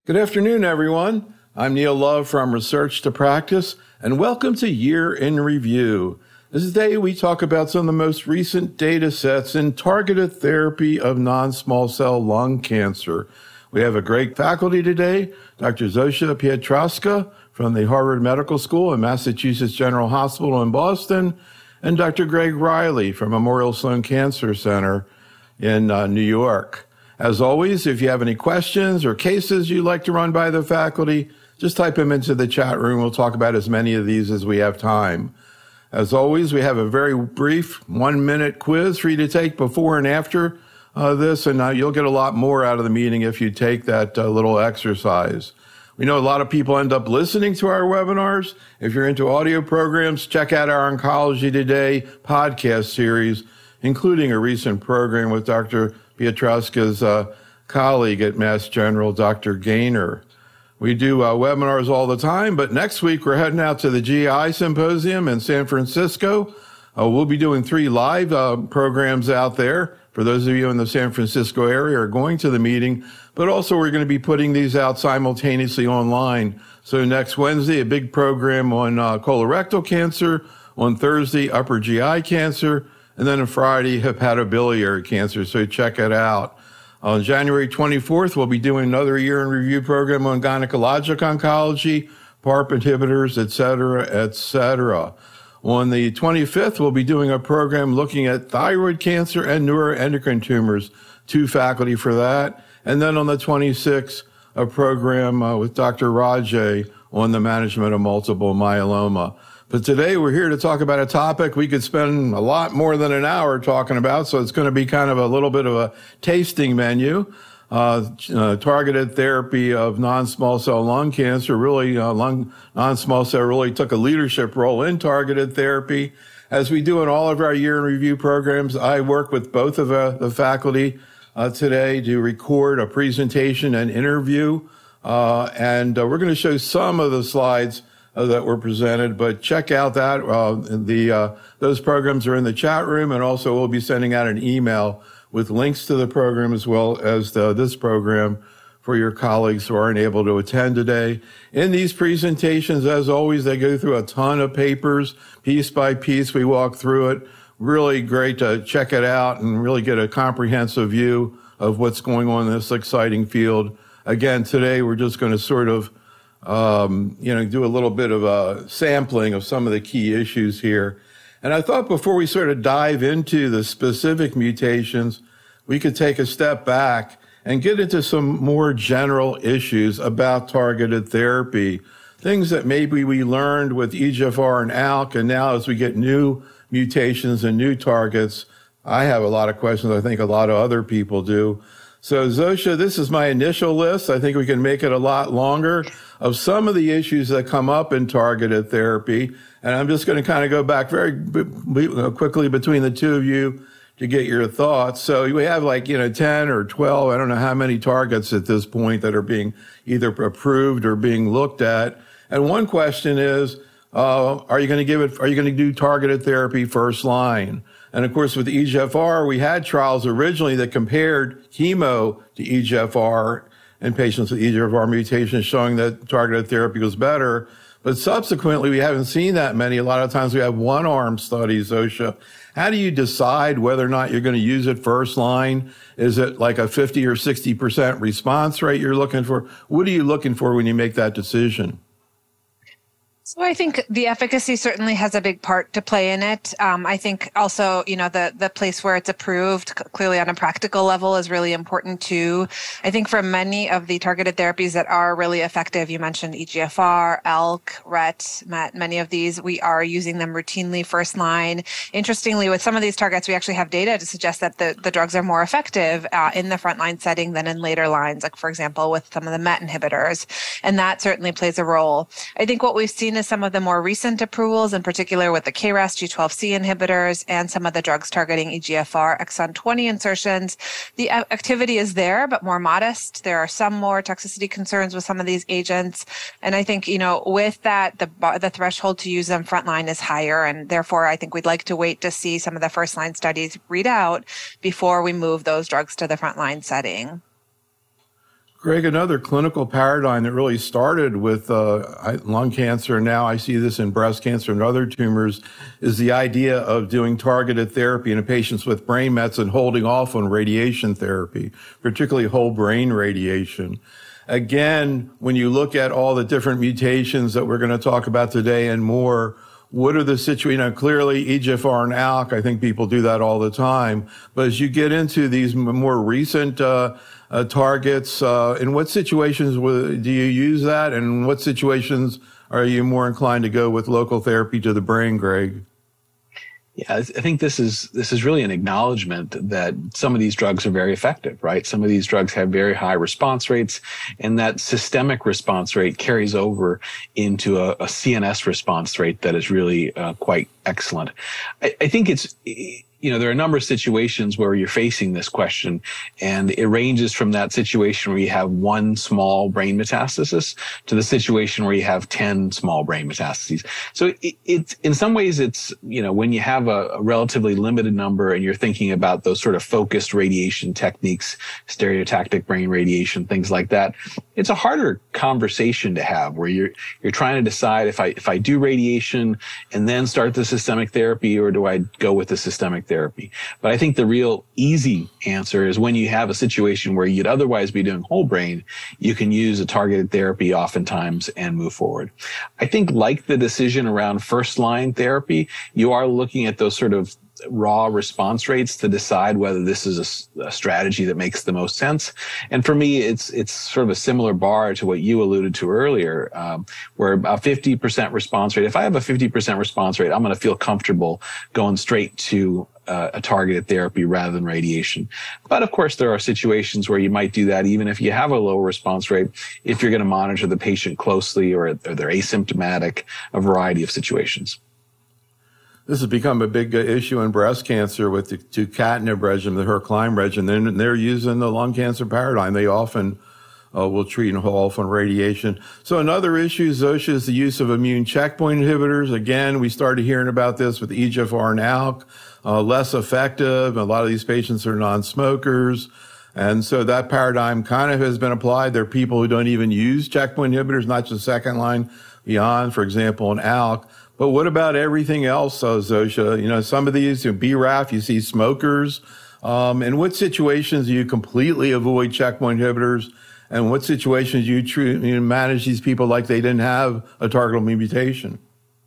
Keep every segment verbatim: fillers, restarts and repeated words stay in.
Good afternoon, everyone. I'm Neil Love from Research to Practice, and welcome to Year in Review. This day we talk about some of the most recent data sets in targeted therapy of non-small cell lung cancer. We have a great faculty today, Doctor Zofia Piotrowska from the Harvard Medical School and Massachusetts General Hospital in Boston, and Doctor Greg Riley from Memorial Sloan Cancer Center in uh, New York. As always, if you have any questions or cases you'd like to run by the faculty, just type them into the chat room. We'll talk about as many of these as we have time. As always, we have a very brief one-minute quiz for you to take before and after uh, this, and uh, you'll get a lot more out of the meeting if you take that uh, little exercise. We know a lot of people end up listening to our webinars. If you're into audio programs, check out our Oncology Today podcast series, including a recent program with Doctor Piotrowska's uh, colleague at Mass General, Doctor Gaynor. We do uh, webinars all the time, but next week we're heading out to the G I Symposium in San Francisco. Uh, we'll be doing three live uh, programs out there for those of you in the San Francisco area or going to the meeting, but also we're going to be putting these out simultaneously online. So next Wednesday, a big program on uh, colorectal cancer, on Thursday, upper G I cancer, and then on Friday, hepatobiliary cancer. So check it out. On January twenty-fourth, we'll be doing another year in review program on gynecologic oncology, P A R P inhibitors, et cetera, et cetera. On the twenty-fifth, we'll be doing a program looking at thyroid cancer and neuroendocrine tumors, two faculty for that. And then on the twenty-sixth, a program uh, with Doctor Rajay on the management of multiple myeloma. But today we're here to talk about a topic we could spend a lot more than an hour talking about, so it's going to be kind of a little bit of a tasting menu. Uh, uh, targeted therapy of non-small cell lung cancer, really, uh, lung, non-small cell really took a leadership role in targeted therapy. As we do in all of our year in review programs, I work with both of uh, the faculty uh, today to record a presentation and interview, uh, and uh, we're going to show some of the slides Uh, that were presented, but check out that. Uh, the uh, those programs are in the chat room, and also we'll be sending out an email with links to the program as well as the, this program for your colleagues who aren't able to attend today. In these presentations, as always, they go through a ton of papers, piece by piece. We walk through it. Really great to check it out and really get a comprehensive view of what's going on in this exciting field. Again, today we're just going to sort of Um, you know, do a little bit of a sampling of some of the key issues here. And I thought before we sort of dive into the specific mutations, we could take a step back and get into some more general issues about targeted therapy, things that maybe we learned with E G F R and ALK, and now as we get new mutations and new targets, I have a lot of questions. I think a lot of other people do. So, Zofia, this is my initial list. I think we can make it a lot longer of some of the issues that come up in targeted therapy. And I'm just going to kind of go back very quickly between the two of you to get your thoughts. So we have like, you know, ten or twelve, I don't know how many targets at this point that are being either approved or being looked at. And one question is, uh, are you going to give it, are you going to do targeted therapy first line? And of course, with E G F R, we had trials originally that compared chemo to E G F R in patients with E G F R mutations, showing that targeted therapy was better. But subsequently, we haven't seen that many. A lot of times we have one-arm studies, Zofia. How do you decide whether or not you're going to use it first line? Is it like a fifty or sixty percent response rate you're looking for? What are you looking for when you make that decision? So I think the efficacy certainly has a big part to play in it. Um, I think also, you know, the the place where it's approved clearly on a practical level is really important too. I think for many of the targeted therapies that are really effective, you mentioned E G F R, ALK, R E T, M E T, many of these, we are using them routinely first line. Interestingly, with some of these targets, we actually have data to suggest that the, the drugs are more effective uh, in the frontline setting than in later lines, like for example, with some of the M E T inhibitors. And that certainly plays a role. I think what we've seen is some of the more recent approvals, in particular with the K R A S G twelve C inhibitors and some of the drugs targeting E G F R exon twenty insertions. The activity is there, but more modest. There are some more toxicity concerns with some of these agents. And I think, you know, with that, the the threshold to use them frontline is higher. And therefore, I think we'd like to wait to see some of the first line studies read out before we move those drugs to the frontline setting. Greg, another clinical paradigm that really started with uh, lung cancer, and now I see this in breast cancer and other tumors, is the idea of doing targeted therapy in patients with brain mets and holding off on radiation therapy, particularly whole brain radiation. Again, when you look at all the different mutations that we're going to talk about today and more, what are the situations? You know, clearly E G F R and A L K, I think people do that all the time. But as you get into these more recent uh, uh, targets, uh, in what situations do you use that? And in what situations are you more inclined to go with local therapy to the brain, Greg? Yeah, I think this is this is really an acknowledgement that some of these drugs are very effective, right? Some of these drugs have very high response rates, and that systemic response rate carries over into a, a C N S response rate that is really uh, quite excellent. I, I think it's, you know, there are a number of situations where you're facing this question, and it ranges from that situation where you have one small brain metastasis to the situation where you have ten small brain metastases. So it, it's, in some ways, it's, you know, when you have a, a relatively limited number and you're thinking about those sort of focused radiation techniques, stereotactic brain radiation, things like that, it's a harder conversation to have where you're, you're trying to decide if I, if I do radiation and then start the systemic therapy, or do I go with the systemic therapy? But I think the real easy answer is when you have a situation where you'd otherwise be doing whole brain, you can use a targeted therapy oftentimes and move forward. I think, like the decision around first line therapy, you are looking at those sort of raw response rates to decide whether this is a, a strategy that makes the most sense. And for me, it's it's sort of a similar bar to what you alluded to earlier, um, where a fifty percent response rate, if I have a fifty percent response rate, I'm going to feel comfortable going straight to uh, a targeted therapy rather than radiation. But of course, there are situations where you might do that even if you have a low response rate, if you're going to monitor the patient closely, or, or they're asymptomatic, a variety of situations. This has become a big issue in breast cancer with the tucatinib regimen, the Hercline regimen. They're, they're using the lung cancer paradigm. They often uh, will treat and hold off on radiation. So another issue, Zosha, is the use of immune checkpoint inhibitors. Again, we started hearing about this with E G F R and A L K, uh, less effective. A lot of these patients are non-smokers. And so that paradigm kind of has been applied. There are people who don't even use checkpoint inhibitors, not just second line, beyond, for example, in A L K. But what about everything else, uh, Zosha? You know, some of these, you know, B RAF, you see smokers. Um, in what situations do you completely avoid checkpoint inhibitors? And what situations do you, treat, you know, manage these people like they didn't have a targetable mutation?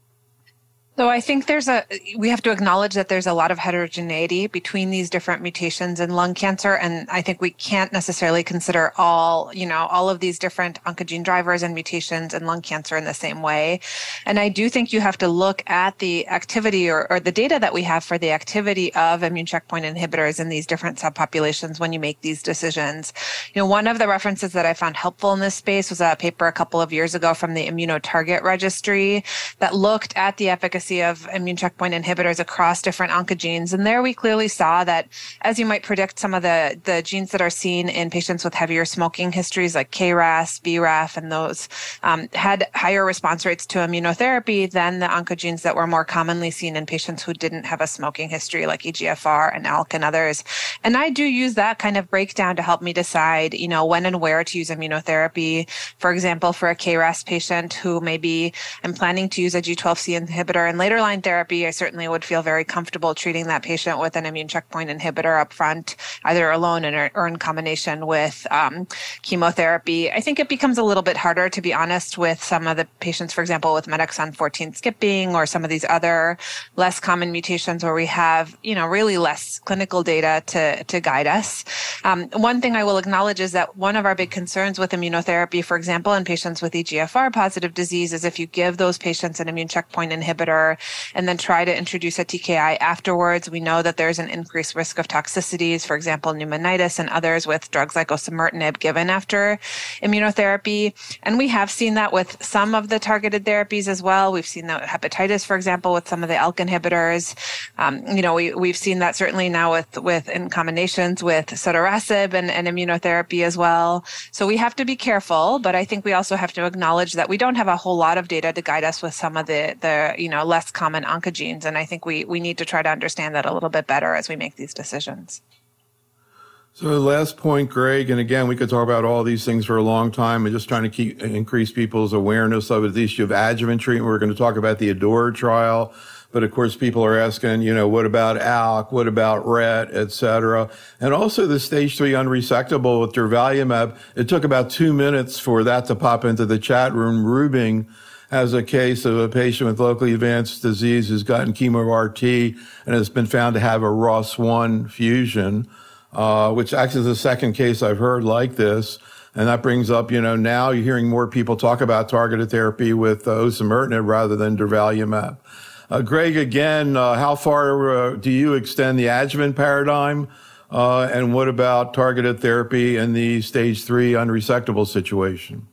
So I think there's a, we have to acknowledge that there's a lot of heterogeneity between these different mutations in lung cancer. And I think we can't necessarily consider all, you know, all of these different oncogene drivers and mutations in lung cancer in the same way. And I do think you have to look at the activity or, or the data that we have for the activity of immune checkpoint inhibitors in these different subpopulations when you make these decisions. You know, one of the references that I found helpful in this space was a paper a couple of years ago from the Immunotarget Registry that looked at the efficacy of immune checkpoint inhibitors across different oncogenes. And there we clearly saw that, as you might predict, some of the, the genes that are seen in patients with heavier smoking histories like K RAS, B RAF, and those um, had higher response rates to immunotherapy than the oncogenes that were more commonly seen in patients who didn't have a smoking history like E G F R and A L K and others. And I do use that kind of breakdown to help me decide, you know, when and where to use immunotherapy. For example, for a K RAS patient who maybe I'm planning to use a G twelve C inhibitor in later line therapy, I certainly would feel very comfortable treating that patient with an immune checkpoint inhibitor up front, either alone or in combination with um, chemotherapy. I think it becomes a little bit harder, to be honest, with some of the patients, for example, with med exon fourteen skipping or some of these other less common mutations where we have, you know, really less clinical data to, to guide us. Um, one thing I will acknowledge is that one of our big concerns with immunotherapy, for example, in patients with E G F R positive disease, is if you give those patients an immune checkpoint inhibitor and then try to introduce a T K I afterwards, we know that there's an increased risk of toxicities, for example, pneumonitis and others with drugs like osimertinib given after immunotherapy. And we have seen that with some of the targeted therapies as well. We've seen that with hepatitis, for example, with some of the A L K inhibitors. Um, you know, we, we've seen that certainly now with, with in combinations with sotorasib and, and immunotherapy as well. So we have to be careful, but I think we also have to acknowledge that we don't have a whole lot of data to guide us with some of the, the you know, less common oncogenes. And I think we, we need to try to understand that a little bit better as we make these decisions. So the last point, Greg, and again, we could talk about all these things for a long time and just trying to keep increase people's awareness of the issue of adjuvant treatment. We're going to talk about the ADORA trial. But of course, people are asking, you know, what about A L K? What about R E T, et cetera? And also the stage three unresectable with durvalumab. It took about two minutes for that to pop into the chat room. Rubing has a case of a patient with locally advanced disease who's gotten chemo R T and has been found to have a R O S one fusion, uh, which actually is the second case I've heard like this. And that brings up, you know, now you're hearing more people talk about targeted therapy with uh, osimertinib rather than durvalumab. Uh, Greg, again, uh, how far uh, do you extend the adjuvant paradigm? Uh, and what about targeted therapy in the stage three unresectable situation?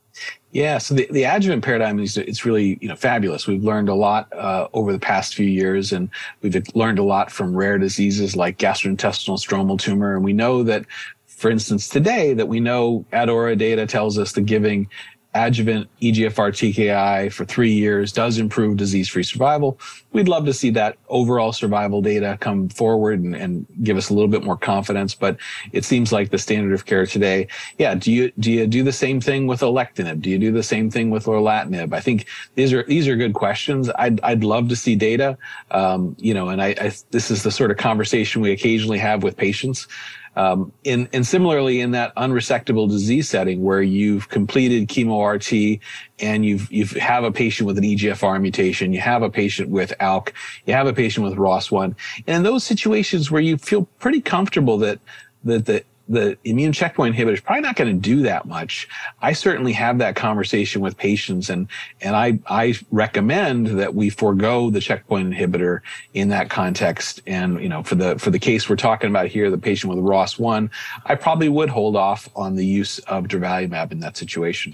Yeah, so the, the adjuvant paradigm is it's really you know fabulous. We've learned a lot uh, over the past few years, and we've learned a lot from rare diseases like gastrointestinal stromal tumor. And we know that, for instance, today that we know ADORA data tells us that giving adjuvant E G F R T K I for three years does improve disease-free survival. We'd love to see that overall survival data come forward and, and give us a little bit more confidence. But it seems like the standard of care today, yeah, do you do you do the same thing with alectinib? Do you do the same thing with lorlatinib? I think these are these are good questions. I'd I'd love to see data. Um, you know, and I, I this is the sort of conversation we occasionally have with patients. Um, in, and similarly, in that unresectable disease setting where you've completed chemo R T and you've you have a patient with an E G F R mutation, you have a patient with A L K, you have a patient with R O S one, and in those situations where you feel pretty comfortable that that the the immune checkpoint inhibitor is probably not going to do that much, I certainly have that conversation with patients, and and I I recommend that we forego the checkpoint inhibitor in that context. And you know, for the for the case we're talking about here, the patient with R O S one, I probably would hold off on the use of durvalumab in that situation.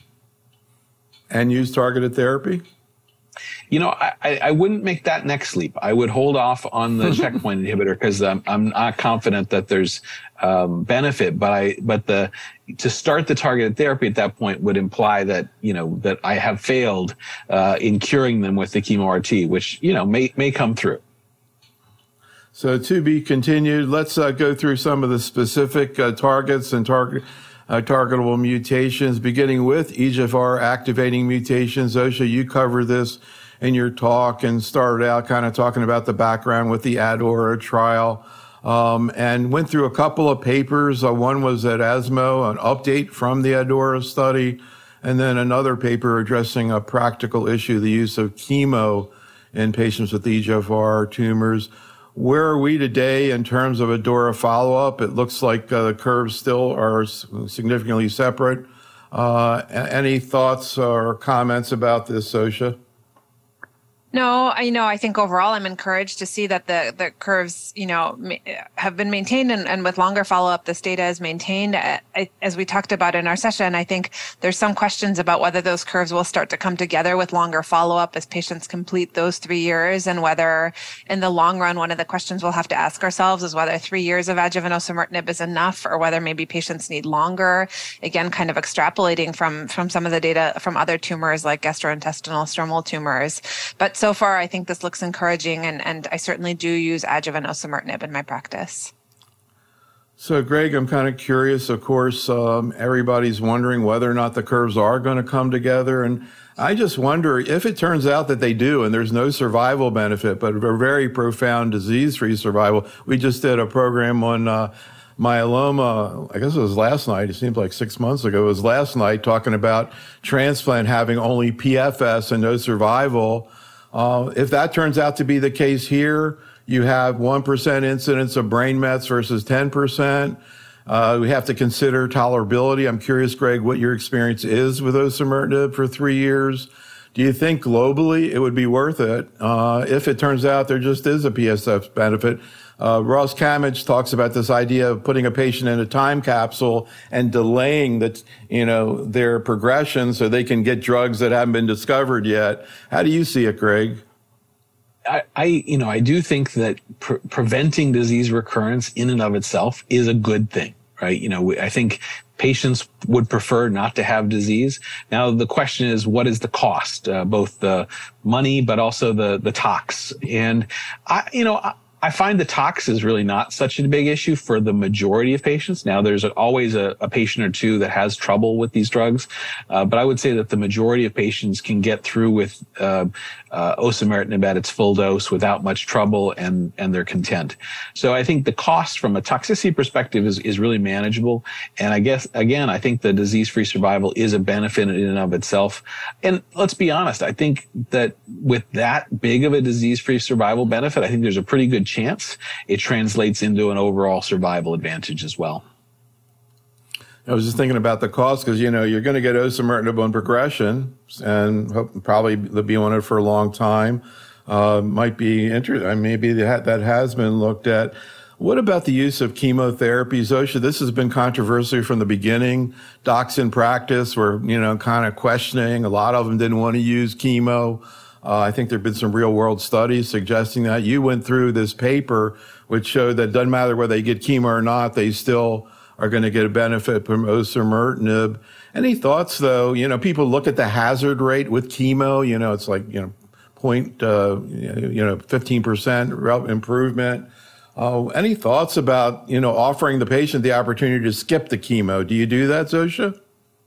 And use targeted therapy? You know, I, I wouldn't make that next leap. I would hold off on the checkpoint inhibitor because I'm, I'm not confident that there's um, benefit. But I, but the to start the targeted therapy at that point would imply that you know that I have failed uh, in curing them with the chemo R T, which you know may may come through. So to be continued. Let's uh, go through some of the specific uh, targets and target. Uh, targetable mutations, beginning with E G F R activating mutations. Osha, you covered this in your talk and started out kind of talking about the background with the ADORA trial, um, and went through a couple of papers. Uh, one was at ESMO, an update from the ADORA study, and then another paper addressing a practical issue, the use of chemo in patients with E G F R tumors. Where are we today in terms of ADORA follow-up? It looks like uh, the curves still are significantly separate. Uh, any thoughts or comments about this, Osha? No, I you know I think overall I'm encouraged to see that the the curves you know ma- have been maintained, and, and with longer follow up this data is maintained. I, as we talked about in our session, I think there's some questions about whether those curves will start to come together with longer follow up as patients complete those three years, and whether in the long run one of the questions we'll have to ask ourselves is whether three years of adjuvant osimertinib is enough, or whether maybe patients need longer. Again, kind of extrapolating from from some of the data from other tumors like gastrointestinal stromal tumors, but. So far, I think this looks encouraging, and, and I certainly do use adjuvant osimertinib in my practice. So, Greg, I'm kind of curious. Of course, um, everybody's wondering whether or not the curves are going to come together. And I just wonder if it turns out that they do, and there's no survival benefit, but a very profound disease-free survival. We just did a program on uh, myeloma, I guess it was last night. It seems like six months ago. It was last night, talking about transplant having only P F S and no survival. Uh, if that turns out to be the case here, you have one percent incidence of brain mets versus ten percent. Uh, we have to consider tolerability. I'm curious, Greg, what your experience is with osimertinib for three years. Do you think globally it would be worth it uh, if it turns out there just is a P S F benefit? Uh, Ross Kamich talks about this idea of putting a patient in a time capsule and delaying the, you know, their progression so they can get drugs that haven't been discovered yet. How do you see it, Greg? I, I you know, I do think that pre- preventing disease recurrence in and of itself is a good thing, right? You know, I think patients would prefer not to have disease. Now, the question is, what is the cost, uh, both the money, but also the, the tox? And I, you know, I, I find the tox is really not such a big issue for the majority of patients. Now, there's always a, a patient or two that has trouble with these drugs, uh, but I would say that the majority of patients can get through with uh, uh, osimertinib at its full dose without much trouble, and and they're content. So I think the cost from a toxicity perspective is, is really manageable. And I guess, again, I think the disease-free survival is a benefit in and of itself. And let's be honest, I think that with that big of a disease-free survival benefit, I think there's a pretty good chance it translates into an overall survival advantage as well. I was just thinking about the cost because, you know, you're going to get osimertinib on progression and hope, probably they'll be on it for a long time. Uh, might be interesting. Maybe that, that has been looked at. What about the use of chemotherapy, Zosha? This has been controversial from the beginning. Docs in practice were, you know, kind of questioning. A lot of them didn't want to use chemo. Uh, I think there have been some real world studies suggesting that. You went through this paper which showed that it doesn't matter whether they get chemo or not, they still are going to get a benefit from osimertinib. Any thoughts, though? You know, people look at the hazard rate with chemo. You know, it's like, you know, point, uh, you know, fifteen percent improvement. Uh, any thoughts about, you know, offering the patient the opportunity to skip the chemo? Do you do that, Zosha?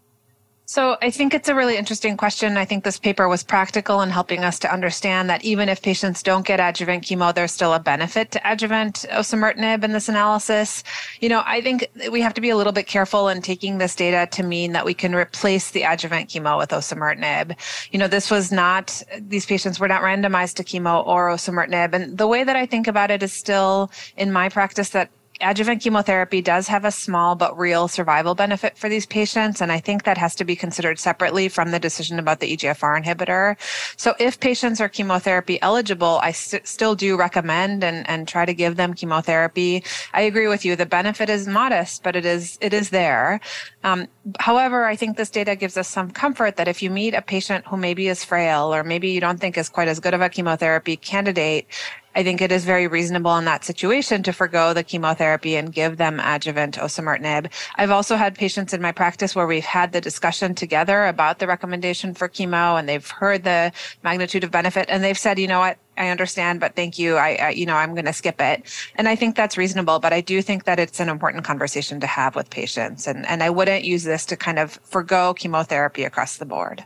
So I think it's a really interesting question. I think this paper was practical in helping us to understand that even if patients don't get adjuvant chemo, there's still a benefit to adjuvant osimertinib in this analysis. You know, I think we have to be a little bit careful in taking this data to mean that we can replace the adjuvant chemo with osimertinib. You know, this was not, these patients were not randomized to chemo or osimertinib. And the way that I think about it is still in my practice that adjuvant chemotherapy does have a small but real survival benefit for these patients, and I think that has to be considered separately from the decision about the E G F R inhibitor. So if patients are chemotherapy eligible, I st- still do recommend and, and try to give them chemotherapy. I agree with you. The benefit is modest, but it is it is there. Um, however, I think this data gives us some comfort that if you meet a patient who maybe is frail or maybe you don't think is quite as good of a chemotherapy candidate, I think it is very reasonable in that situation to forgo the chemotherapy and give them adjuvant osimertinib. I've also had patients in my practice where we've had the discussion together about the recommendation for chemo, and they've heard the magnitude of benefit, and they've said, you know what, I understand, but thank you. I, I you know, I'm going to skip it. And I think that's reasonable, but I do think that it's an important conversation to have with patients. And, and I wouldn't use this to kind of forgo chemotherapy across the board.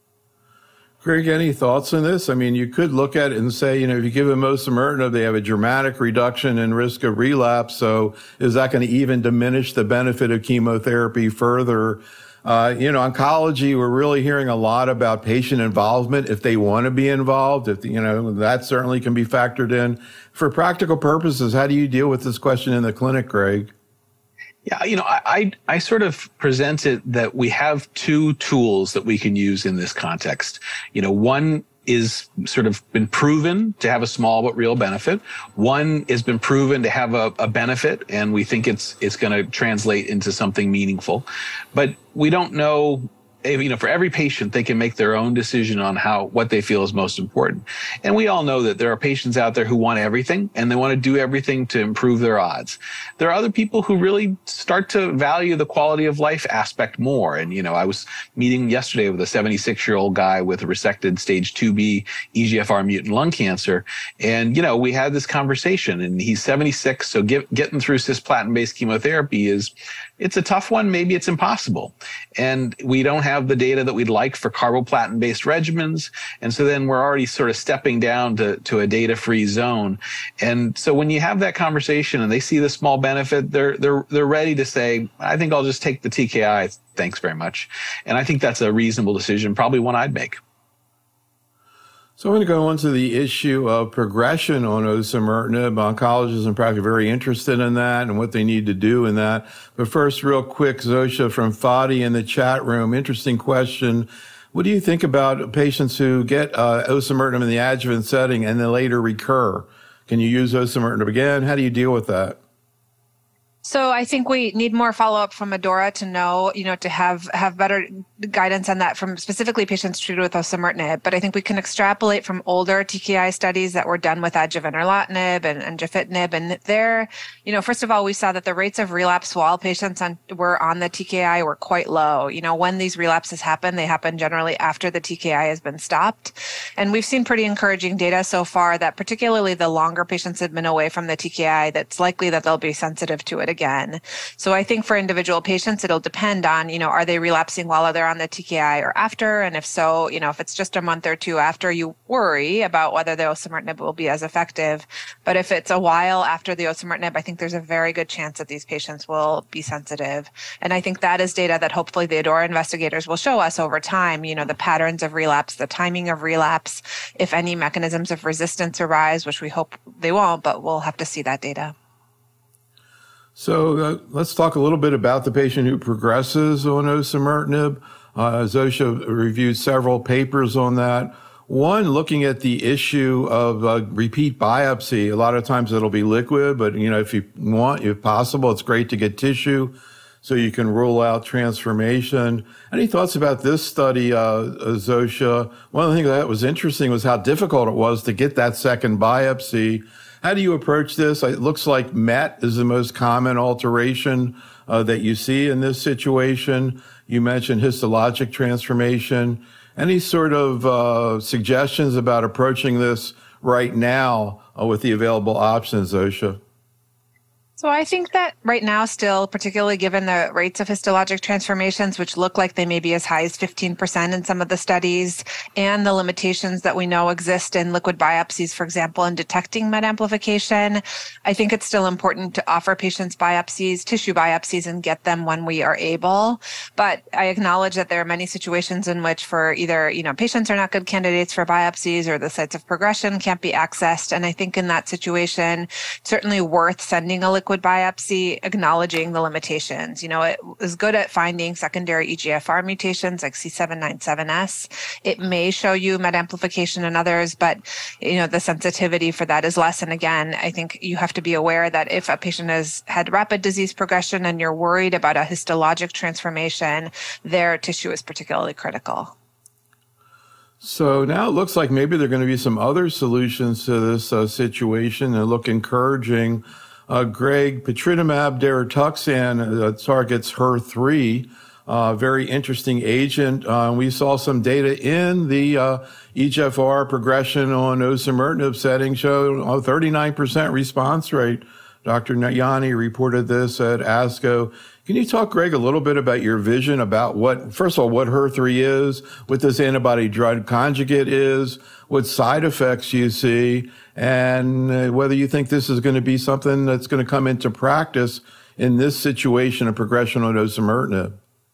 Greg, any thoughts on this? I mean, you could look at it and say, you know, if you give them osimertinib, they have a dramatic reduction in risk of relapse. So is that going to even diminish the benefit of chemotherapy further? Uh, you know, oncology, we're really hearing a lot about patient involvement if they want to be involved. If, you know, that certainly can be factored in. For practical purposes, how do you deal with this question in the clinic, Greg? Yeah, you know, I, I I sort of present it that we have two tools that we can use in this context. You know, one is sort of been proven to have a small but real benefit. One has been proven to have a, a benefit, and we think it's it's going to translate into something meaningful. But we don't know. You know, for every patient, they can make their own decision on how, what they feel is most important. And we all know that there are patients out there who want everything and they want to do everything to improve their odds. There are other people who really start to value the quality of life aspect more. And, you know, I was meeting yesterday with a seventy-six year old guy with a resected stage two B E G F R mutant lung cancer. And, you know, we had this conversation, and he's seventy-six. So get, getting through cisplatin based chemotherapy is, it's a tough one. Maybe it's impossible. And we don't have the data that we'd like for carboplatin-based regimens. And so then we're already sort of stepping down to, to a data-free zone. And so when you have that conversation and they see the small benefit, they're, they're, they're ready to say, I think I'll just take the T K I. Thanks very much. And I think that's a reasonable decision, probably one I'd make. So I'm going to go on to the issue of progression on osimertinib. Oncologists and practice are very interested in that and what they need to do in that. But first, real quick, Zosha from Fadi in the chat room, interesting question. What do you think about patients who get uh, osimertinib in the adjuvant setting and then later recur? Can you use osimertinib again? How do you deal with that? So I think we need more follow-up from ADAURA to know, you know, to have, have better guidance on that from specifically patients treated with osimertinib. But I think we can extrapolate from older T K I studies that were done with adjuvant erlotinib and, and gefitinib. And there, you know, first of all, we saw that the rates of relapse while patients on, were on the T K I were quite low. You know, when these relapses happen, they happen generally after the T K I has been stopped. And we've seen pretty encouraging data so far that particularly the longer patients have been away from the T K I, that's likely that they'll be sensitive to it again. So I think for individual patients, it'll depend on, you know, are they relapsing while they're on the T K I or after? And if so, you know, if it's just a month or two after, you worry about whether the osimertinib will be as effective. But if it's a while after the osimertinib, I think there's a very good chance that these patients will be sensitive. And I think that is data that hopefully the ADAURA investigators will show us over time, you know, the patterns of relapse, the timing of relapse, if any mechanisms of resistance arise, which we hope they won't, but we'll have to see that data. So uh, let's talk a little bit about the patient who progresses on osimertinib. Uh, Zosha reviewed several papers on that. One, looking at the issue of uh, repeat biopsy. A lot of times it'll be liquid, but, you know, if you want, if possible, it's great to get tissue so you can rule out transformation. Any thoughts about this study, uh, Zosha? One of the things that was interesting was how difficult it was to get that second biopsy. How do you approach this? It looks like M E T is the most common alteration uh, that you see in this situation. You mentioned histologic transformation. Any sort of uh, suggestions about approaching this right now uh, with the available options, Zosha? So I think that right now still, particularly given the rates of histologic transformations, which look like they may be as high as fifteen percent in some of the studies, and the limitations that we know exist in liquid biopsies, for example, in detecting M E T amplification, I think it's still important to offer patients biopsies, tissue biopsies, and get them when we are able. But I acknowledge that there are many situations in which for either, you know, patients are not good candidates for biopsies or the sites of progression can't be accessed. And I think in that situation, certainly worth sending a liquid biopsy, acknowledging the limitations. You know, it is good at finding secondary E G F R mutations like C seven ninety-seven S. It may show you M E T amplification in others, but, you know, the sensitivity for that is less. And again, I think you have to be aware that if a patient has had rapid disease progression and you're worried about a histologic transformation, their tissue is particularly critical. So now it looks like maybe there are going to be some other solutions to this uh, situation that look encouraging. Uh, Greg, patritumab deruxtecan uh, targets H E R three, uh, very interesting agent. Uh, we saw some data in the uh, E G F R progression on osimertinib setting showed a thirty-nine percent response rate. Doctor Yanni reported this at ASCO. Can you talk, Greg, a little bit about your vision about what, first of all, what H E R three is, what this antibody drug conjugate is, what side effects you see, and uh, whether you think this is going to be something that's going to come into practice in this situation of progression on osimertinib?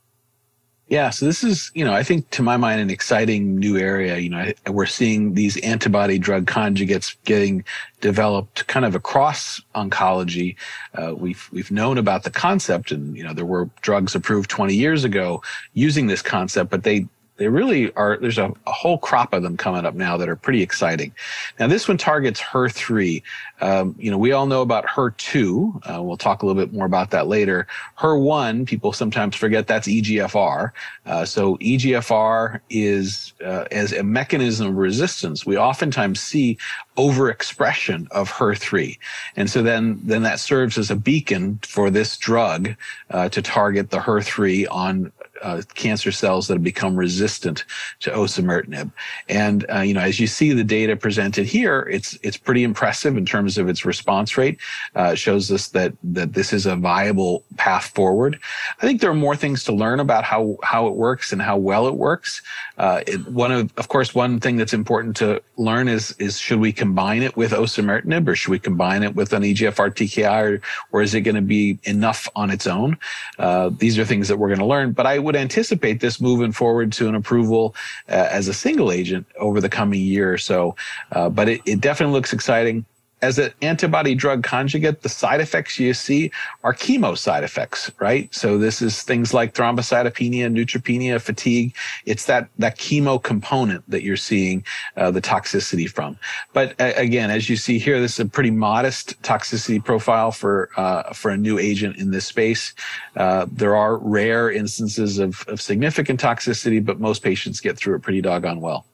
Yeah, so this is, you know, I think to my mind, an exciting new area. You know, we're seeing these antibody drug conjugates getting developed kind of across oncology. Uh, we've we've known about the concept, and you know, there were drugs approved twenty years ago using this concept, but they they really are. There's a, a whole crop of them coming up now that are pretty exciting. Now, this one targets H E R three. Um, you know, we all know about H E R two. Uh, we'll talk a little bit more about that later. H E R one, people sometimes forget that's E G F R. Uh, so E G F R is, uh, as a mechanism of resistance, we oftentimes see overexpression of H E R three. And so then, then that serves as a beacon for this drug uh, to target the H E R three on Uh, cancer cells that have become resistant to osimertinib. And, uh, you know, as you see the data presented here, it's it's pretty impressive in terms of its response rate. Uh, it shows us that that this is a viable path forward. I think there are more things to learn about how, how it works and how well it works. Uh, it, one of, of course, one thing that's important to learn is, is should we combine it with osimertinib or should we combine it with an E G F R T K I, or, or is it going to be enough on its own? Uh, these are things that we're going to learn, but I would anticipate this moving forward to an approval uh, as a single agent over the coming year or so. Uh, but it, it definitely looks exciting. as an antibody drug conjugate, the side effects you see are chemo side effects, right? So this is things like thrombocytopenia, neutropenia, fatigue. It's that, that chemo component that you're seeing uh, the toxicity from. But uh, again, as you see here, this is a pretty modest toxicity profile for uh, for a new agent in this space. Uh, there are rare instances of, of significant toxicity, but most patients get through it pretty doggone well.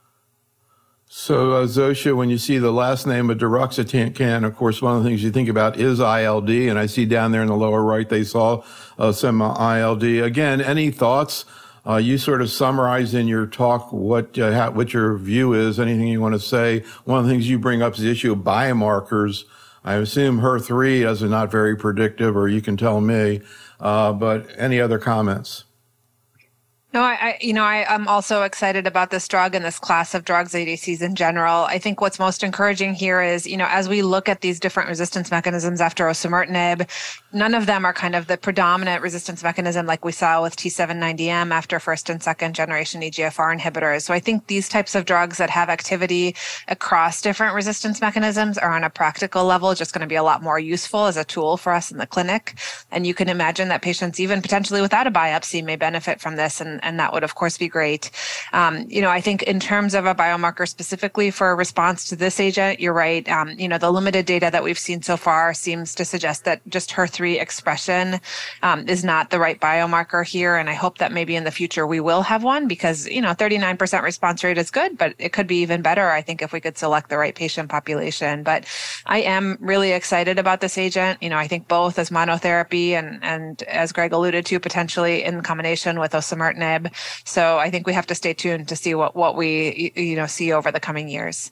So, uh, Zosha, when you see the last name of deruxtecan, of course, one of the things you think about is I L D, and I see down there in the lower right they saw uh, some uh, I L D. Again, any thoughts? Uh, you sort of summarized in your talk what uh, how, what your view is, anything you want to say. One of the things you bring up is the issue of biomarkers. I assume H E R three is not very predictive, or you can tell me, uh, but any other comments? No, I, I, you know, I, I'm also excited about this drug and this class of drugs, A D Cs in general. I think what's most encouraging here is, you know, as we look at these different resistance mechanisms after osimertinib, none of them are kind of the predominant resistance mechanism like we saw with T seven ninety M after first and second generation E G F R inhibitors. So I think these types of drugs that have activity across different resistance mechanisms are on a practical level just going to be a lot more useful as a tool for us in the clinic. And you can imagine that patients, even potentially without a biopsy, may benefit from this. And and that would, of course, be great. Um, you know, I think in terms of a biomarker specifically for a response to this agent, you're right. Um, you know, the limited data that we've seen so far seems to suggest that just H E R three expression um, is not the right biomarker here. And I hope that maybe in the future we will have one because, you know, thirty-nine percent response rate is good, but it could be even better, I think, if we could select the right patient population. But I am really excited about this agent. You know, I think both as monotherapy and, and as Greg alluded to, potentially in combination with osimertinib. So I think we have to stay tuned to see what, what we, you know, see over the coming years.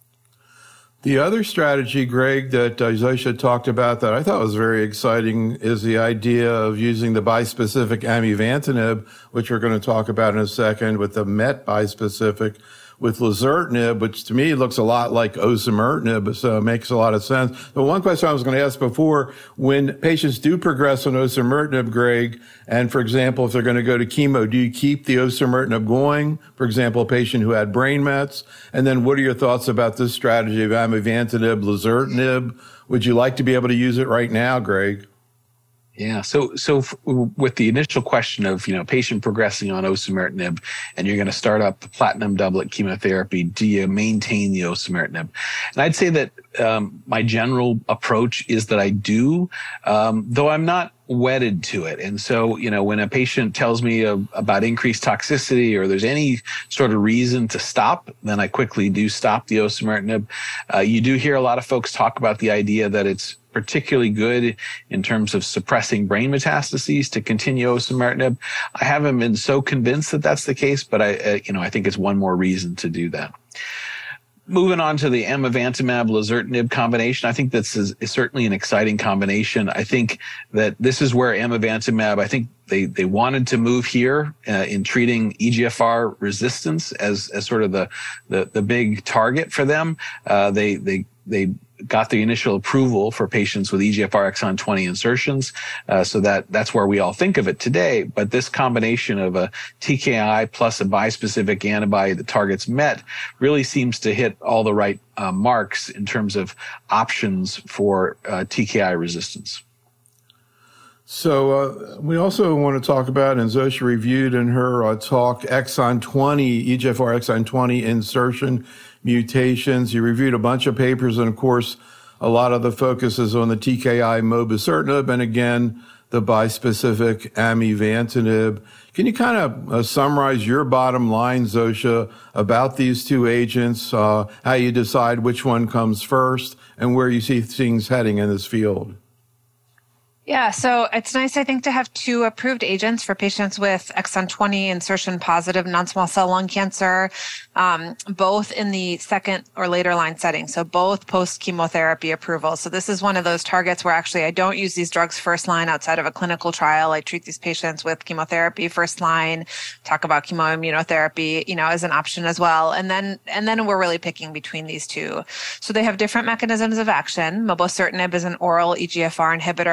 The other strategy, Greg, that uh, Zosha talked about that I thought was very exciting is the idea of using the bispecific amivantamab, which we're going to talk about in a second, with the M E T bispecific with lazertinib, which to me looks a lot like osimertinib, so it makes a lot of sense. The one question I was going to ask before, when patients do progress on osimertinib, Greg, and for example, if they're going to go to chemo, do you keep the osimertinib going? For example, a patient who had brain mets? And then what are your thoughts about this strategy of amivantamab, lazertinib? Would you like to be able to use it right now, Greg? Yeah. So, so f- with the initial question of, you know, patient progressing on osimertinib and you're going to start up the platinum doublet chemotherapy, do you maintain the osimertinib? And I'd say that um, my general approach is that I do, um, though I'm not wedded to it. And so, you know, when a patient tells me uh, about increased toxicity or there's any sort of reason to stop, then I quickly do stop the osimertinib. Uh, you do hear a lot of folks talk about the idea that it's particularly good in terms of suppressing brain metastases to continue osimertinib. I haven't been so convinced that that's the case, but I, uh, you know, I think it's one more reason to do that. Moving on to the amivantamab lazertinib combination, I think this is, is certainly an exciting combination. I think that this is where amivantamab, I think they, they wanted to move here uh, in treating E G F R resistance as, as sort of the, the, the big target for them. Uh, they, they, they, got the initial approval for patients with E G F R exon twenty insertions. Uh, so that, that's where we all think of it today. But this combination of a T K I plus a bispecific antibody that targets M E T really seems to hit all the right uh, marks in terms of options for uh, T K I resistance. So uh, we also want to talk about, and Zosha reviewed in her uh, talk, exon twenty, E G F R exon twenty insertion mutations. You reviewed a bunch of papers, and of course, a lot of the focus is on the T K I mobocertinib, and again, the bispecific amivantamab. Can you kind of uh, summarize your bottom line, Zosha, about these two agents, uh, how you decide which one comes first, and where you see things heading in this field? Yeah, so it's nice, I think, to have two approved agents for patients with exon twenty insertion positive non-small cell lung cancer, um, both in the second or later line setting. So both post-chemotherapy approvals. So this is one of those targets where actually I don't use these drugs first line outside of a clinical trial. I treat these patients with chemotherapy first line, talk about chemoimmunotherapy, you know, as an option as well. And then, and then we're really picking between these two. So they have different mechanisms of action. Mobocertinib is an oral E G F R inhibitor. Amivantamab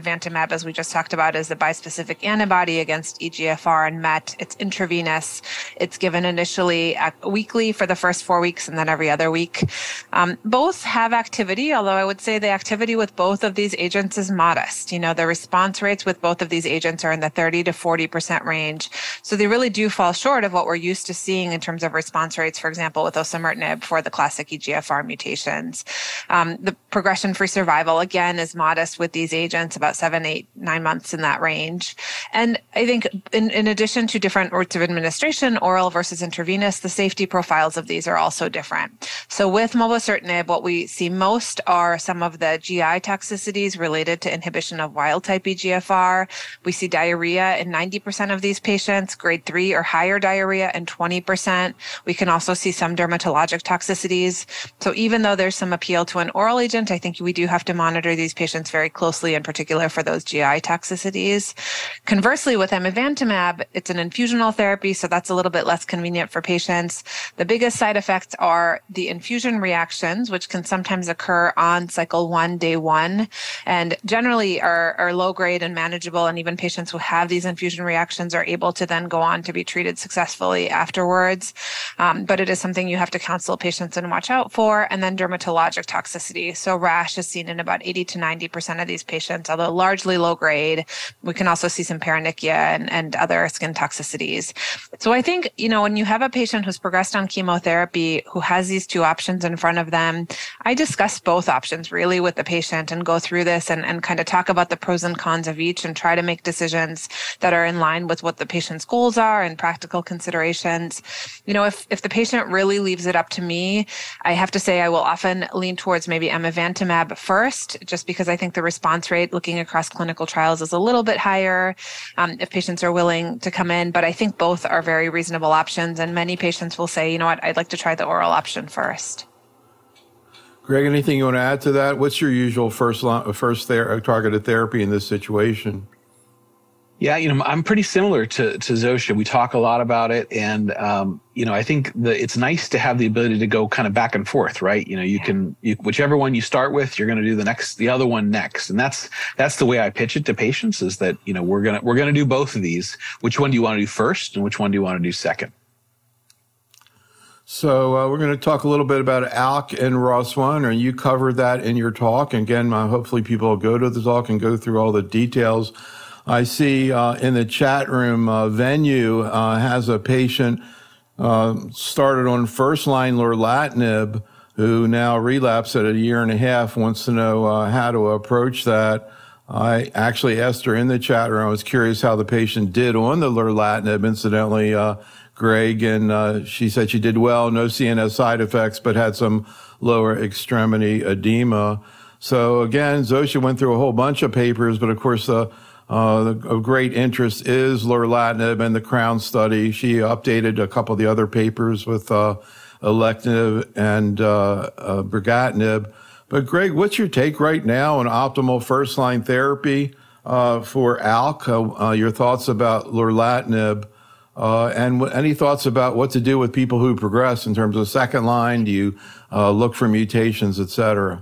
amivantamab, as we just talked about, is the bispecific antibody against E G F R and M E T. It's intravenous. It's given initially weekly for the first four weeks and then every other week. Um, both have activity, although I would say the activity with both of these agents is modest. You know, the response rates with both of these agents are in the thirty to forty percent range. So they really do fall short of what we're used to seeing in terms of response rates, for example, with osimertinib for the classic E G F R mutations. Um, the progression-free survival, again, is modest with these agents, about seven, eight, nine months in that range. And I think in, in addition to different routes of administration, oral versus intravenous, the safety profiles of these are also different. So with mobocertinib, what we see most are some of the G I toxicities related to inhibition of wild-type E G F R. We see diarrhea in ninety percent of these patients, grade three or higher diarrhea in twenty percent. We can also see some dermatologic toxicities. So even though there's some appeal to an oral agent, I think we do have to monitor these patients very closely, in particular for those G I toxicities. Conversely, with amivantamab, it's an infusional therapy, so that's a little bit less convenient for patients. The biggest side effects are the infusion reactions, which can sometimes occur on cycle one, day one, and generally are, are low grade and manageable. And even patients who have these infusion reactions are able to then go on to be treated successfully afterwards. Um, but it is something you have to counsel patients and watch out for. And then dermatologic toxicity. So rash is seen in about eighty to ninety percent of these patients, although largely low grade. We can also see some paronychia and, and other skin toxicities. So I think, you know, when you have a patient who's progressed on chemotherapy, who has these two options in front of them, I discuss both options really with the patient and go through this and, and kind of talk about the pros and cons of each and try to make decisions that are in line with what the patient's goals are and practical considerations. You know, if, if the patient really leaves it up to me, I have to say I will often lean towards maybe amivantamab first, just because I think the response rate looking across clinical trials is a little bit higher um, if patients are willing to come in. But I think both are very reasonable options. And many patients will say, you know what, I'd like to try the oral option first. Greg, anything you want to add to that? What's your usual first line, first ther- targeted therapy in this situation? Yeah, you know, I'm pretty similar to to Zosha. We talk a lot about it, and um, you know, I think the, it's nice to have the ability to go kind of back and forth, right? You know, you can you, whichever one you start with, you're going to do the next, the other one next, and that's that's the way I pitch it to patients. Is that, you know, we're gonna we're gonna do both of these. Which one do you want to do first, and which one do you want to do second? So uh, we're going to talk a little bit about A L K and R O S one, and you covered that in your talk. And again, uh, hopefully people will go to the talk and go through all the details. I see uh, in the chat room, uh, Venue uh, has a patient uh, started on first-line lorlatinib who now relapsed at a year and a half, wants to know uh, how to approach that. I actually asked her in the chat room. I was curious how the patient did on the lorlatinib, incidentally, uh, Greg, and uh, she said she did well, no C N S side effects, but had some lower extremity edema. So again, Zosha went through a whole bunch of papers, but of course, uh, uh, of great interest is lorlatinib and the CROWN study. She updated a couple of the other papers with uh, alectinib and uh, uh, brigatinib. But Greg, what's your take right now on optimal first-line therapy uh, for A L K? Uh, your thoughts about lorlatinib? Uh, and w- any thoughts about what to do with people who progress in terms of second line? Do you uh, look for mutations, et cetera?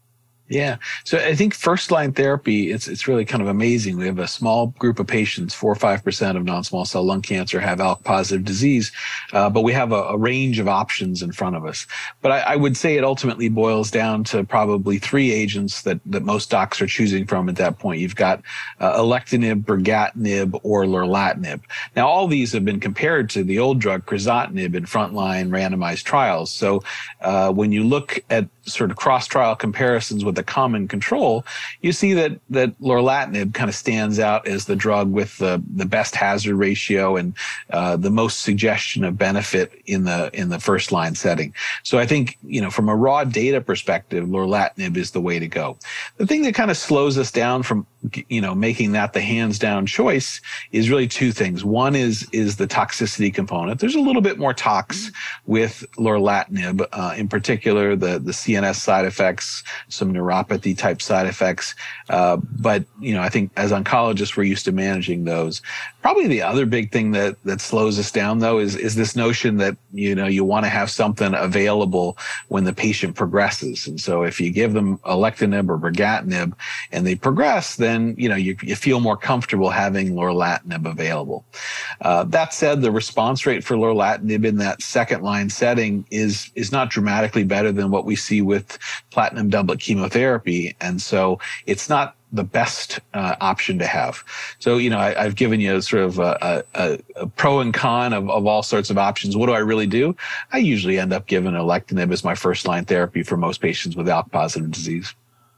Yeah. So I think first line therapy, it's it's really kind of amazing. We have a small group of patients, four or five percent of non-small cell lung cancer have A L K positive disease, uh, but we have a, a range of options in front of us. But I, I would say it ultimately boils down to probably three agents that, that most docs are choosing from at that point. You've got uh, alectinib, brigatinib, or lorlatinib. Now, all these have been compared to the old drug crizotinib in frontline randomized trials. So uh, when you look at sort of cross-trial comparisons with the common control, you see that that lorlatinib kind of stands out as the drug with the the best hazard ratio and uh, the most suggestion of benefit in the in the first line setting. So I think, you know, from a raw data perspective, lorlatinib is the way to go. The thing that kind of slows us down from, you know, making that the hands down choice is really two things. One is is the toxicity component. There's a little bit more tox with lorlatinib, uh, in particular the the C N S side effects, some neuropathy type side effects. Uh, but, you know, I think as oncologists, we're used to managing those. Probably the other big thing that, that slows us down, though, is, is this notion that, you know, you want to have something available when the patient progresses. And so if you give them alectinib or brigatinib and they progress, then then, you know, you, you feel more comfortable having lorlatinib available. Uh, that said, the response rate for lorlatinib in that second line setting is, is not dramatically better than what we see with platinum doublet chemotherapy. And so it's not the best uh, option to have. So, you know, I, I've given you sort of a, a, a pro and con of, of all sorts of options. What do I really do? I usually end up giving alectinib as my first line therapy for most patients with A L K-positive disease.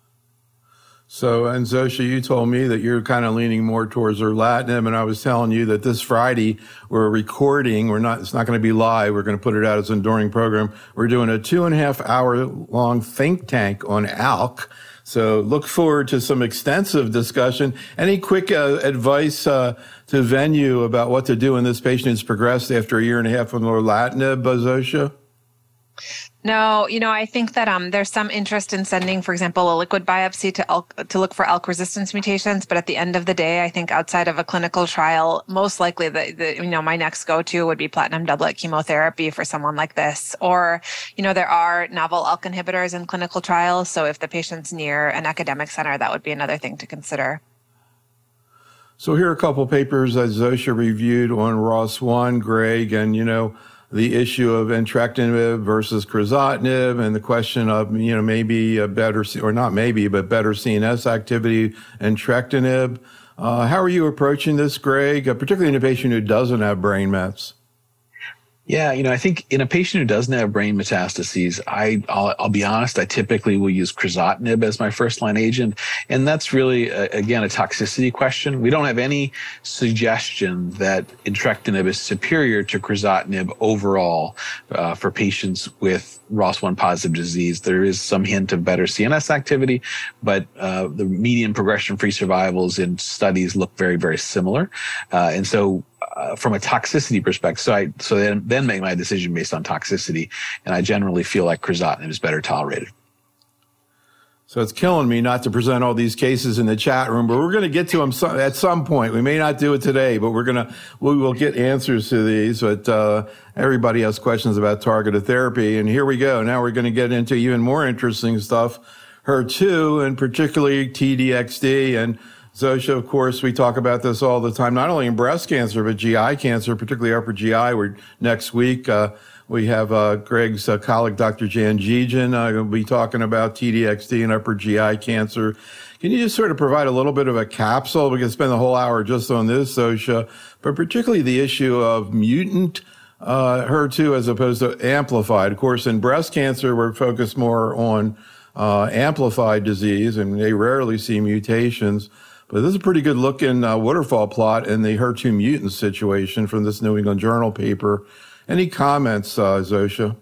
So, and Zosha, you told me that you're kind of leaning more towards lorlatinib, and I was telling you that this Friday we're recording. We're not. It's not going to be live. We're going to put it out as an enduring program. We're doing a two and a half hour long think tank on A L K. So look forward to some extensive discussion. Any quick uh, advice uh, to Venue about what to do when this patient has progressed after a year and a half on lorlatinib, Zosha? No, you know, I think that um, there's some interest in sending, for example, a liquid biopsy to A L K, to look for A L K resistance mutations. But at the end of the day, I think outside of a clinical trial, most likely the, the you know, my next go-to would be platinum doublet chemotherapy for someone like this. Or, you know, there are novel A L K inhibitors in clinical trials. So if the patient's near an academic center, that would be another thing to consider. So here are a couple of papers that Zosha reviewed on R O S one, Greg, and, you know, the issue of entrectinib versus crizotinib and the question of, you know, maybe a better, or not maybe, but better C N S activity, entrectinib. Uh, how are you approaching this, Greg, uh, particularly in a patient who doesn't have brain mets? Yeah, you know, I think in a patient who doesn't have brain metastases, I, I'll, I'll be honest, I typically will use crizotinib as my first line agent. And that's really, uh, again, a toxicity question. We don't have any suggestion that entrectinib is superior to crizotinib overall uh, for patients with R O S one positive disease. There is some hint of better C N S activity, but uh, the median progression-free survivals in studies look very, very similar. Uh, and so Uh, from a toxicity perspective, so I so then then make my decision based on toxicity, and I generally feel like crizotinib is better tolerated. So it's killing me not to present all these cases in the chat room, but we're going to get to them some, at some point. We may not do it today, but we're going to we will get answers to these. But uh, everybody has questions about targeted therapy, and here we go. Now we're going to get into even more interesting stuff, H E R two, and particularly T D X D. And Zosha, of course, we talk about this all the time, not only in breast cancer, but G I cancer, particularly upper G I, where next week uh, we have uh, Greg's uh, colleague, Doctor Jan Gijan, uh, will be talking about T D X D and upper G I cancer. Can you just sort of provide a little bit of a capsule? We can spend the whole hour just on this, Zosha, but particularly the issue of mutant uh, H E R two as opposed to amplified. Of course, in breast cancer, we're focused more on uh, amplified disease, and they rarely see mutations. But this is a pretty good looking uh, waterfall plot in the H E R two mutant situation from this New England Journal paper. Any comments, uh, Zosha?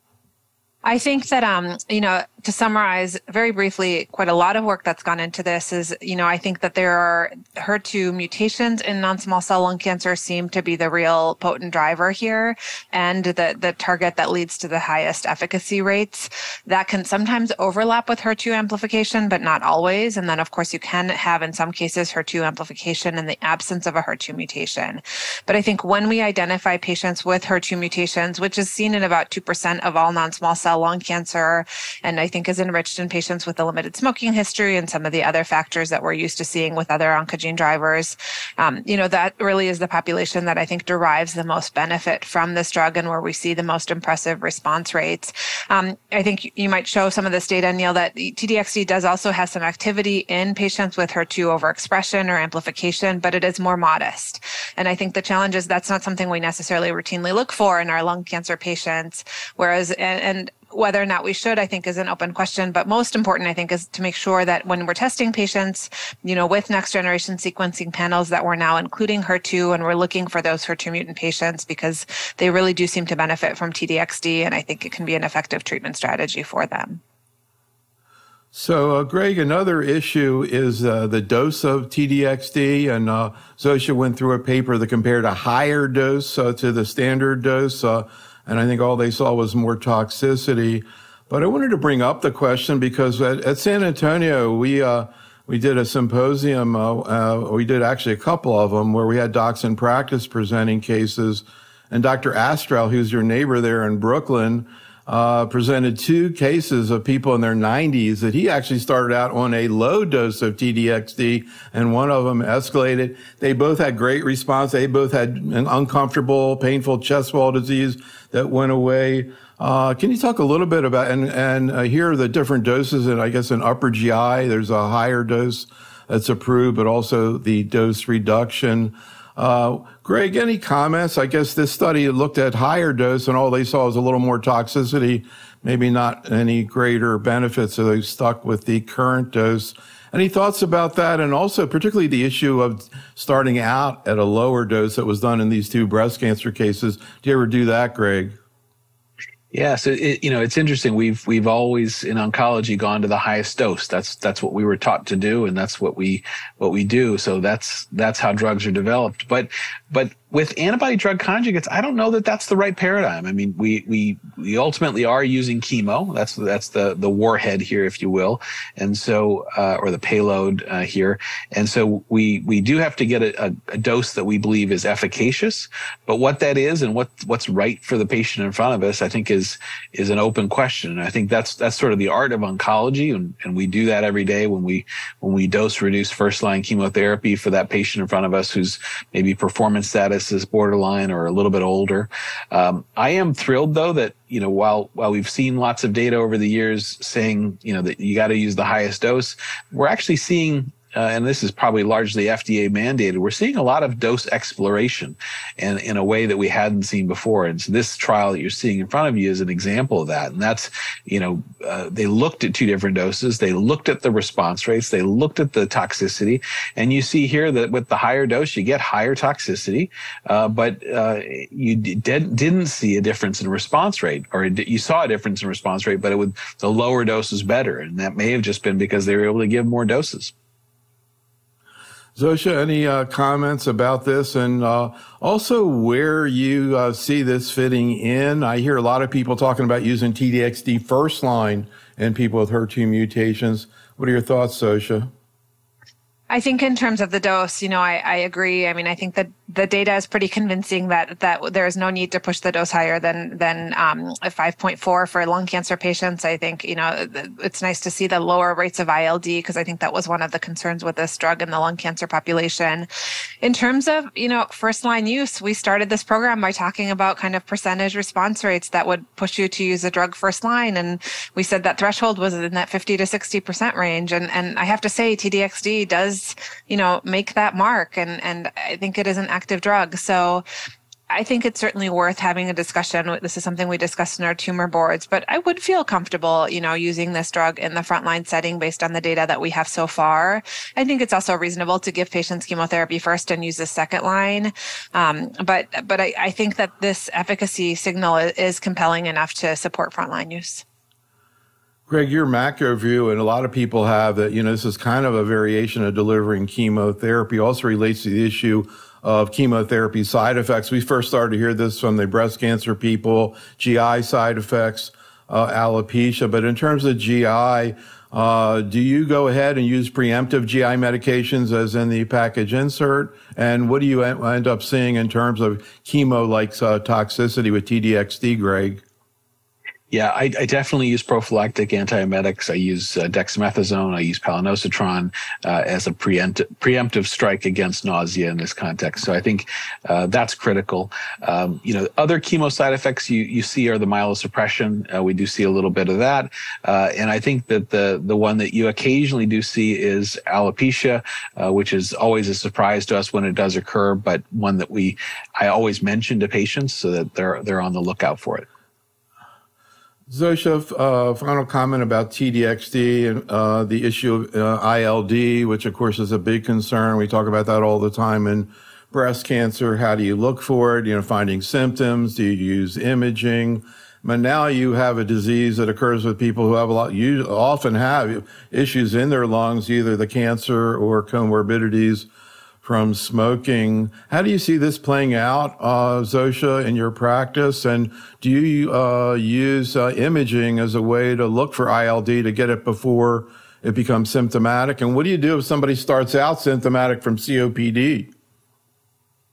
I think that, um, you know, to summarize very briefly, quite a lot of work that's gone into this is, you know, I think that there are H E R two mutations in non-small cell lung cancer seem to be the real potent driver here, and the, the target that leads to the highest efficacy rates. That can sometimes overlap with H E R two amplification, but not always. And then, of course, you can have, in some cases, H E R two amplification in the absence of a H E R two mutation. But I think when we identify patients with H E R two mutations, which is seen in about two percent of all non-small cell lung cancer, and I think is enriched in patients with a limited smoking history and some of the other factors that we're used to seeing with other oncogene drivers. Um, you know, that really is the population that I think derives the most benefit from this drug and where we see the most impressive response rates. Um, I think you might show some of this data, Neil, that T D X D does also have some activity in patients with H E R two overexpression or amplification, but it is more modest. And I think the challenge is that's not something we necessarily routinely look for in our lung cancer patients, whereas, and, and whether or not we should, I think, is an open question. But most important, I think, is to make sure that when we're testing patients, you know, with next generation sequencing panels, that we're now including H E R two and we're looking for those H E R two mutant patients because they really do seem to benefit from T D X D. And I think it can be an effective treatment strategy for them. So, uh, Greg, another issue is uh, the dose of T D X D. And uh, Zosha went through a paper that compared a higher dose uh, to the standard dose. Uh, And I think all they saw was more toxicity. But I wanted to bring up the question because at, at San Antonio, we uh, we did a symposium. Uh, uh, we did actually a couple of them where we had docs in practice presenting cases. And Doctor Astral, who's your neighbor there in Brooklyn, uh, presented two cases of people in their nineties that he actually started out on a low dose of T D X D, and one of them escalated. They both had great response. They both had an uncomfortable, painful chest wall disease that went away. Uh, can you talk a little bit about, and, and uh, here are the different doses, and I guess in upper G I, there's a higher dose that's approved, but also the dose reduction. Uh, Greg, any comments? I guess this study looked at higher dose and all they saw was a little more toxicity, maybe not any greater benefits, so they stuck with the current dose. Any thoughts about that? And also particularly the issue of starting out at a lower dose that was done in these two breast cancer cases. Do you ever do that, Greg? Yeah, so it, you know, it's interesting. We've we've always in oncology gone to the highest dose. That's that's what we were taught to do, and that's what we what we do. So that's that's how drugs are developed. But but with antibody drug conjugates, I don't know that that's the right paradigm. I mean, we we we ultimately are using chemo. That's that's the the warhead here, if you will, and so uh, or the payload uh, here. And so we we do have to get a, a, a dose that we believe is efficacious. But what that is and what what's right for the patient in front of us, I think is is an open question. And I think that's that's sort of the art of oncology, and, and we do that every day when we when we dose reduce first line chemotherapy for that patient in front of us who's maybe performance status is borderline or a little bit older. Um, I am thrilled though that, you know, while while we've seen lots of data over the years saying, you know, that you got to use the highest dose, we're actually seeing Uh, and this is probably largely F D A mandated, we're seeing a lot of dose exploration and in a way that we hadn't seen before. And so this trial that you're seeing in front of you is an example of that. And that's, you know, uh, they looked at two different doses. They looked at the response rates. They looked at the toxicity. And you see here that with the higher dose, you get higher toxicity, uh, but uh, you did, didn't see a difference in response rate, or you saw a difference in response rate, but it would, the lower dose was better. And that may have just been because they were able to give more doses. Zosha, any uh, comments about this, and uh, also where you uh, see this fitting in? I hear a lot of people talking about using T D X D first line in people with H E R two mutations. What are your thoughts, Zosha? I think in terms of the dose, you know, I, I agree. I mean, I think that the data is pretty convincing that that there is no need to push the dose higher than than um, a five point four for lung cancer patients. I think, you know, it's nice to see the lower rates of I L D, because I think that was one of the concerns with this drug in the lung cancer population. In terms of, you know, first line use, we started this program by talking about kind of percentage response rates that would push you to use a drug first line. And we said that threshold was in that fifty to sixty percent range. And, and I have to say, T D X D does, you know, make that mark. And, and I think it is an active drug. So I think it's certainly worth having a discussion. This is something we discussed in our tumor boards, but I would feel comfortable, you know, using this drug in the frontline setting based on the data that we have so far. I think it's also reasonable to give patients chemotherapy first and use the second line. Um, but but I, I think that this efficacy signal is compelling enough to support frontline use. Greg, your macro view, and a lot of people have that, you know, this is kind of a variation of delivering chemotherapy, also relates to the issue of chemotherapy side effects. We first started to hear this from the breast cancer people, G I side effects, uh, alopecia. But in terms of G I, uh, do you go ahead and use preemptive G I medications as in the package insert? And what do you end up seeing in terms of chemo-like uh, toxicity with T D X D, Greg? Yeah, I, I definitely use prophylactic antiemetics. I use uh, dexamethasone. I use palonosetron uh, as a preempt- preemptive strike against nausea in this context. So I think uh, that's critical. Um, you know, other chemo side effects you, you see are the myelosuppression. Uh, we do see a little bit of that. Uh, and I think that the, the one that you occasionally do see is alopecia, uh, which is always a surprise to us when it does occur, but one that we I always mention to patients so that they're they're on the lookout for it. Zosha, uh, final comment about T D X D and uh, the issue of uh, I L D, which of course is a big concern. We talk about that all the time in breast cancer. How do you look for it? You know, finding symptoms. Do you use imaging? But now you have a disease that occurs with people who have a lot, you often have issues in their lungs, either the cancer or comorbidities from smoking. How do you see this playing out, uh, Zosha, in your practice? And do you uh, use uh, imaging as a way to look for I L D to get it before it becomes symptomatic? And what do you do if somebody starts out symptomatic from C O P D?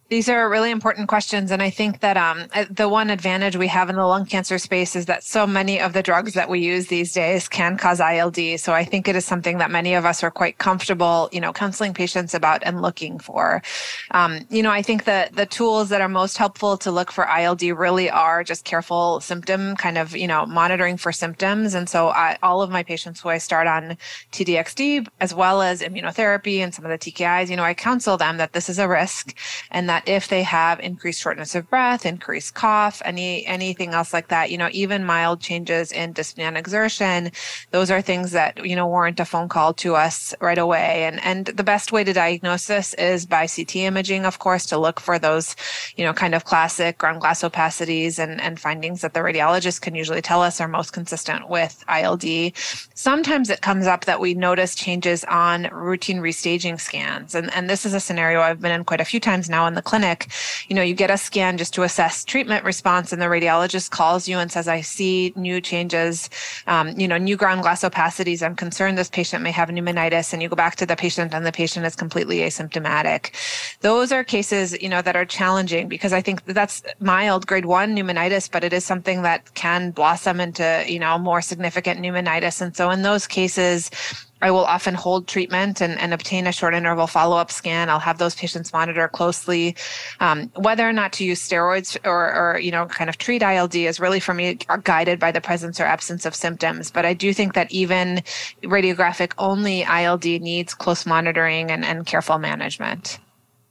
These are really important questions. And I think that um, the one advantage we have in the lung cancer space is that so many of the drugs that we use these days can cause I L D. So I think it is something that many of us are quite comfortable, you know, counseling patients about and looking for. Um, you know, I think that the tools that are most helpful to look for I L D really are just careful symptom kind of, you know, monitoring for symptoms. And so I, all of my patients who I start on T D X D, as well as immunotherapy and some of the T K Is, you know, I counsel them that this is a risk and that if they have increased shortness of breath, increased cough, any anything else like that, you know, even mild changes in dyspnea and exertion, those are things that, you know, warrant a phone call to us right away. And and the best way to diagnose this is by C T imaging, of course, to look for those, you know, kind of classic ground glass opacities and, and findings that the radiologist can usually tell us are most consistent with I L D. Sometimes it comes up that we notice changes on routine restaging scans. And, and this is a scenario I've been in quite a few times now in the clinic. You know, you get a scan just to assess treatment response and the radiologist calls you and says, I see new changes, um, you know, new ground glass opacities. I'm concerned this patient may have pneumonitis. And you go back to the patient and the patient is completely asymptomatic. Those are cases, you know, that are challenging because I think that's mild grade one pneumonitis, but it is something that can blossom into, you know, more significant pneumonitis. And so in those cases, I will often hold treatment and, and obtain a short interval follow-up scan. I'll have those patients monitor closely. Um, whether or not to use steroids or, or, you know, kind of treat I L D is really, for me, guided by the presence or absence of symptoms. But I do think that even radiographic-only I L D needs close monitoring and, and careful management.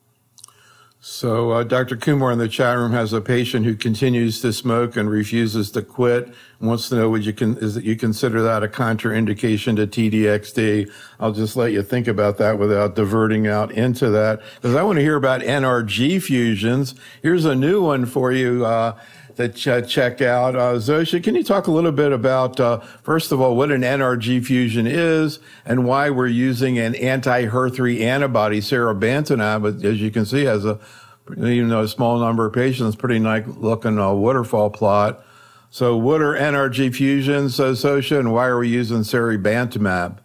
So uh, Doctor Kumar in the chat room has a patient who continues to smoke and refuses to quit and wants to know, would you can, is that you consider that a contraindication to T D X D? I'll just let you think about that without diverting out into that, because I want to hear about N R G fusions. Here's a new one for you uh, to ch- check out. Uh, Zosha, can you talk a little bit about, uh, first of all, what an N R G fusion is and why we're using an anti H E R three antibody, seribantumab, as you can see, has a, even though a small number of patients, pretty nice looking uh, waterfall plot. So what are N R G fusions, uh, Zosha, and why are we using seribantumab?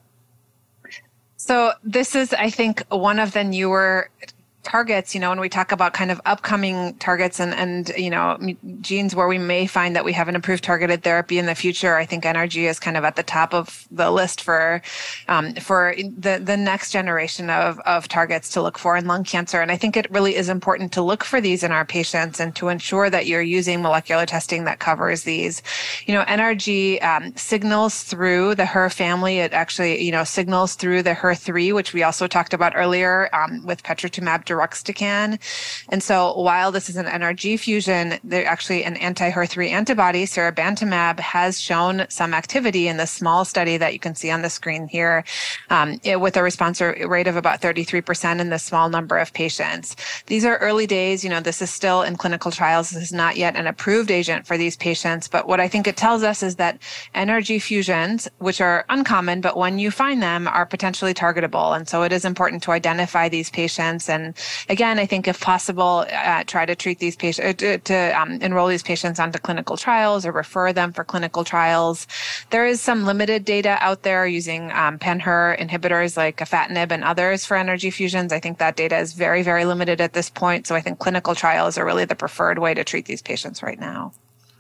So this is, I think, one of the newer targets, you know, when we talk about kind of upcoming targets and, and, you know, genes where we may find that we have an improved targeted therapy in the future, I think N R G is kind of at the top of the list for, um, for the, the next generation of, of targets to look for in lung cancer. And I think it really is important to look for these in our patients and to ensure that you're using molecular testing that covers these. You know, N R G um, signals through the H E R family. It actually, you know, signals through the H E R three, which we also talked about earlier um, with patritumab deruxtecan. And so while this is an N R G fusion, they're actually an anti H E R three antibody, seribantumab, has shown some activity in this small study that you can see on the screen here, um, it, with a response rate of about thirty-three percent in this small number of patients. These are early days. You know, this is still in clinical trials. This is not yet an approved agent for these patients. But what I think it tells us is that N R G fusions, which are uncommon, but when you find them, are potentially targetable. And so it is important to identify these patients. And again, I think if possible, uh, try to treat these patients, to, to um, enroll these patients onto clinical trials or refer them for clinical trials. There is some limited data out there using um, pan H E R inhibitors like afatinib and others for N R G fusions. I think that data is very, very limited at this point. So I think clinical trials are really the preferred way to treat these patients right now.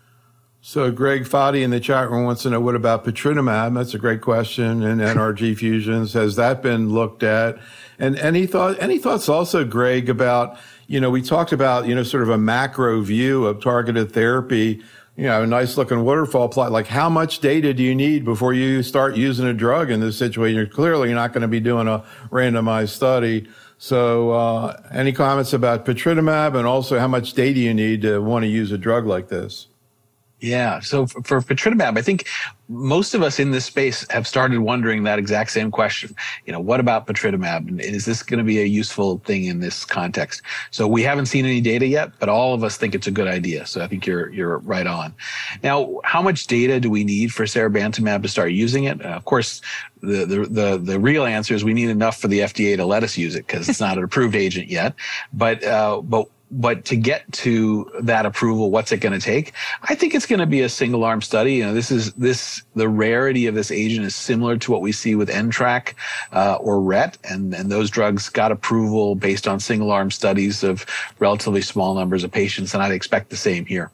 So Greg Foddy in the chat room wants to know, what about patritumab? That's a great question. And N R G fusions, has that been looked at? And any thought, any thoughts also, Greg, about, you know, we talked about, you know, sort of a macro view of targeted therapy, you know, a nice looking waterfall plot. Like, how much data do you need before you start using a drug in this situation? You're clearly not going to be doing a randomized study. So, uh, any comments about patritumab, and also how much data you need to want to use a drug like this? Yeah. So for, for patritumab, I think most of us in this space have started wondering that exact same question. You know, what about patritumab? And is this going to be a useful thing in this context? So we haven't seen any data yet, but all of us think it's a good idea. So I think you're you're right on. Now, how much data do we need for seribantumab to start using it? Uh, of course, the, the the the real answer is we need enough for the F D A to let us use it, because it's not an approved agent yet. But uh, but but to get to that approval, what's it going to take? I think it's going to be a single arm study. You know, this is this the rarity of this agent is similar to what we see with N TRK uh, or R E T, and and those drugs got approval based on single arm studies of relatively small numbers of patients, and I'd expect the same here.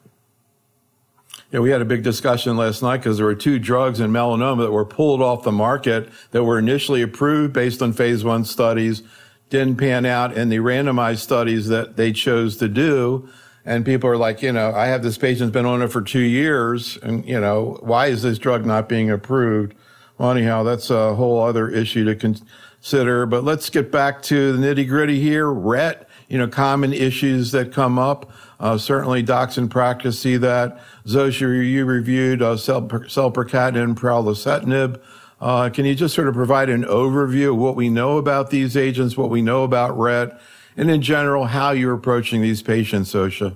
Yeah, we had a big discussion last night because there were two drugs in melanoma that were pulled off the market that were initially approved based on phase one studies, didn't pan out in the randomized studies that they chose to do. And people are like, you know, I have this patient's been on it for two years. And, you know, why is this drug not being approved? Well, anyhow, that's a whole other issue to consider. But let's get back to the nitty gritty here. R E T, you know, common issues that come up. Uh, certainly docs in practice see that. Zosha, you reviewed uh, selpercatinib and pralsetinib. Uh, can you just sort of provide an overview of what we know about these agents, what we know about R E T, and in general, how you're approaching these patients, Zosha?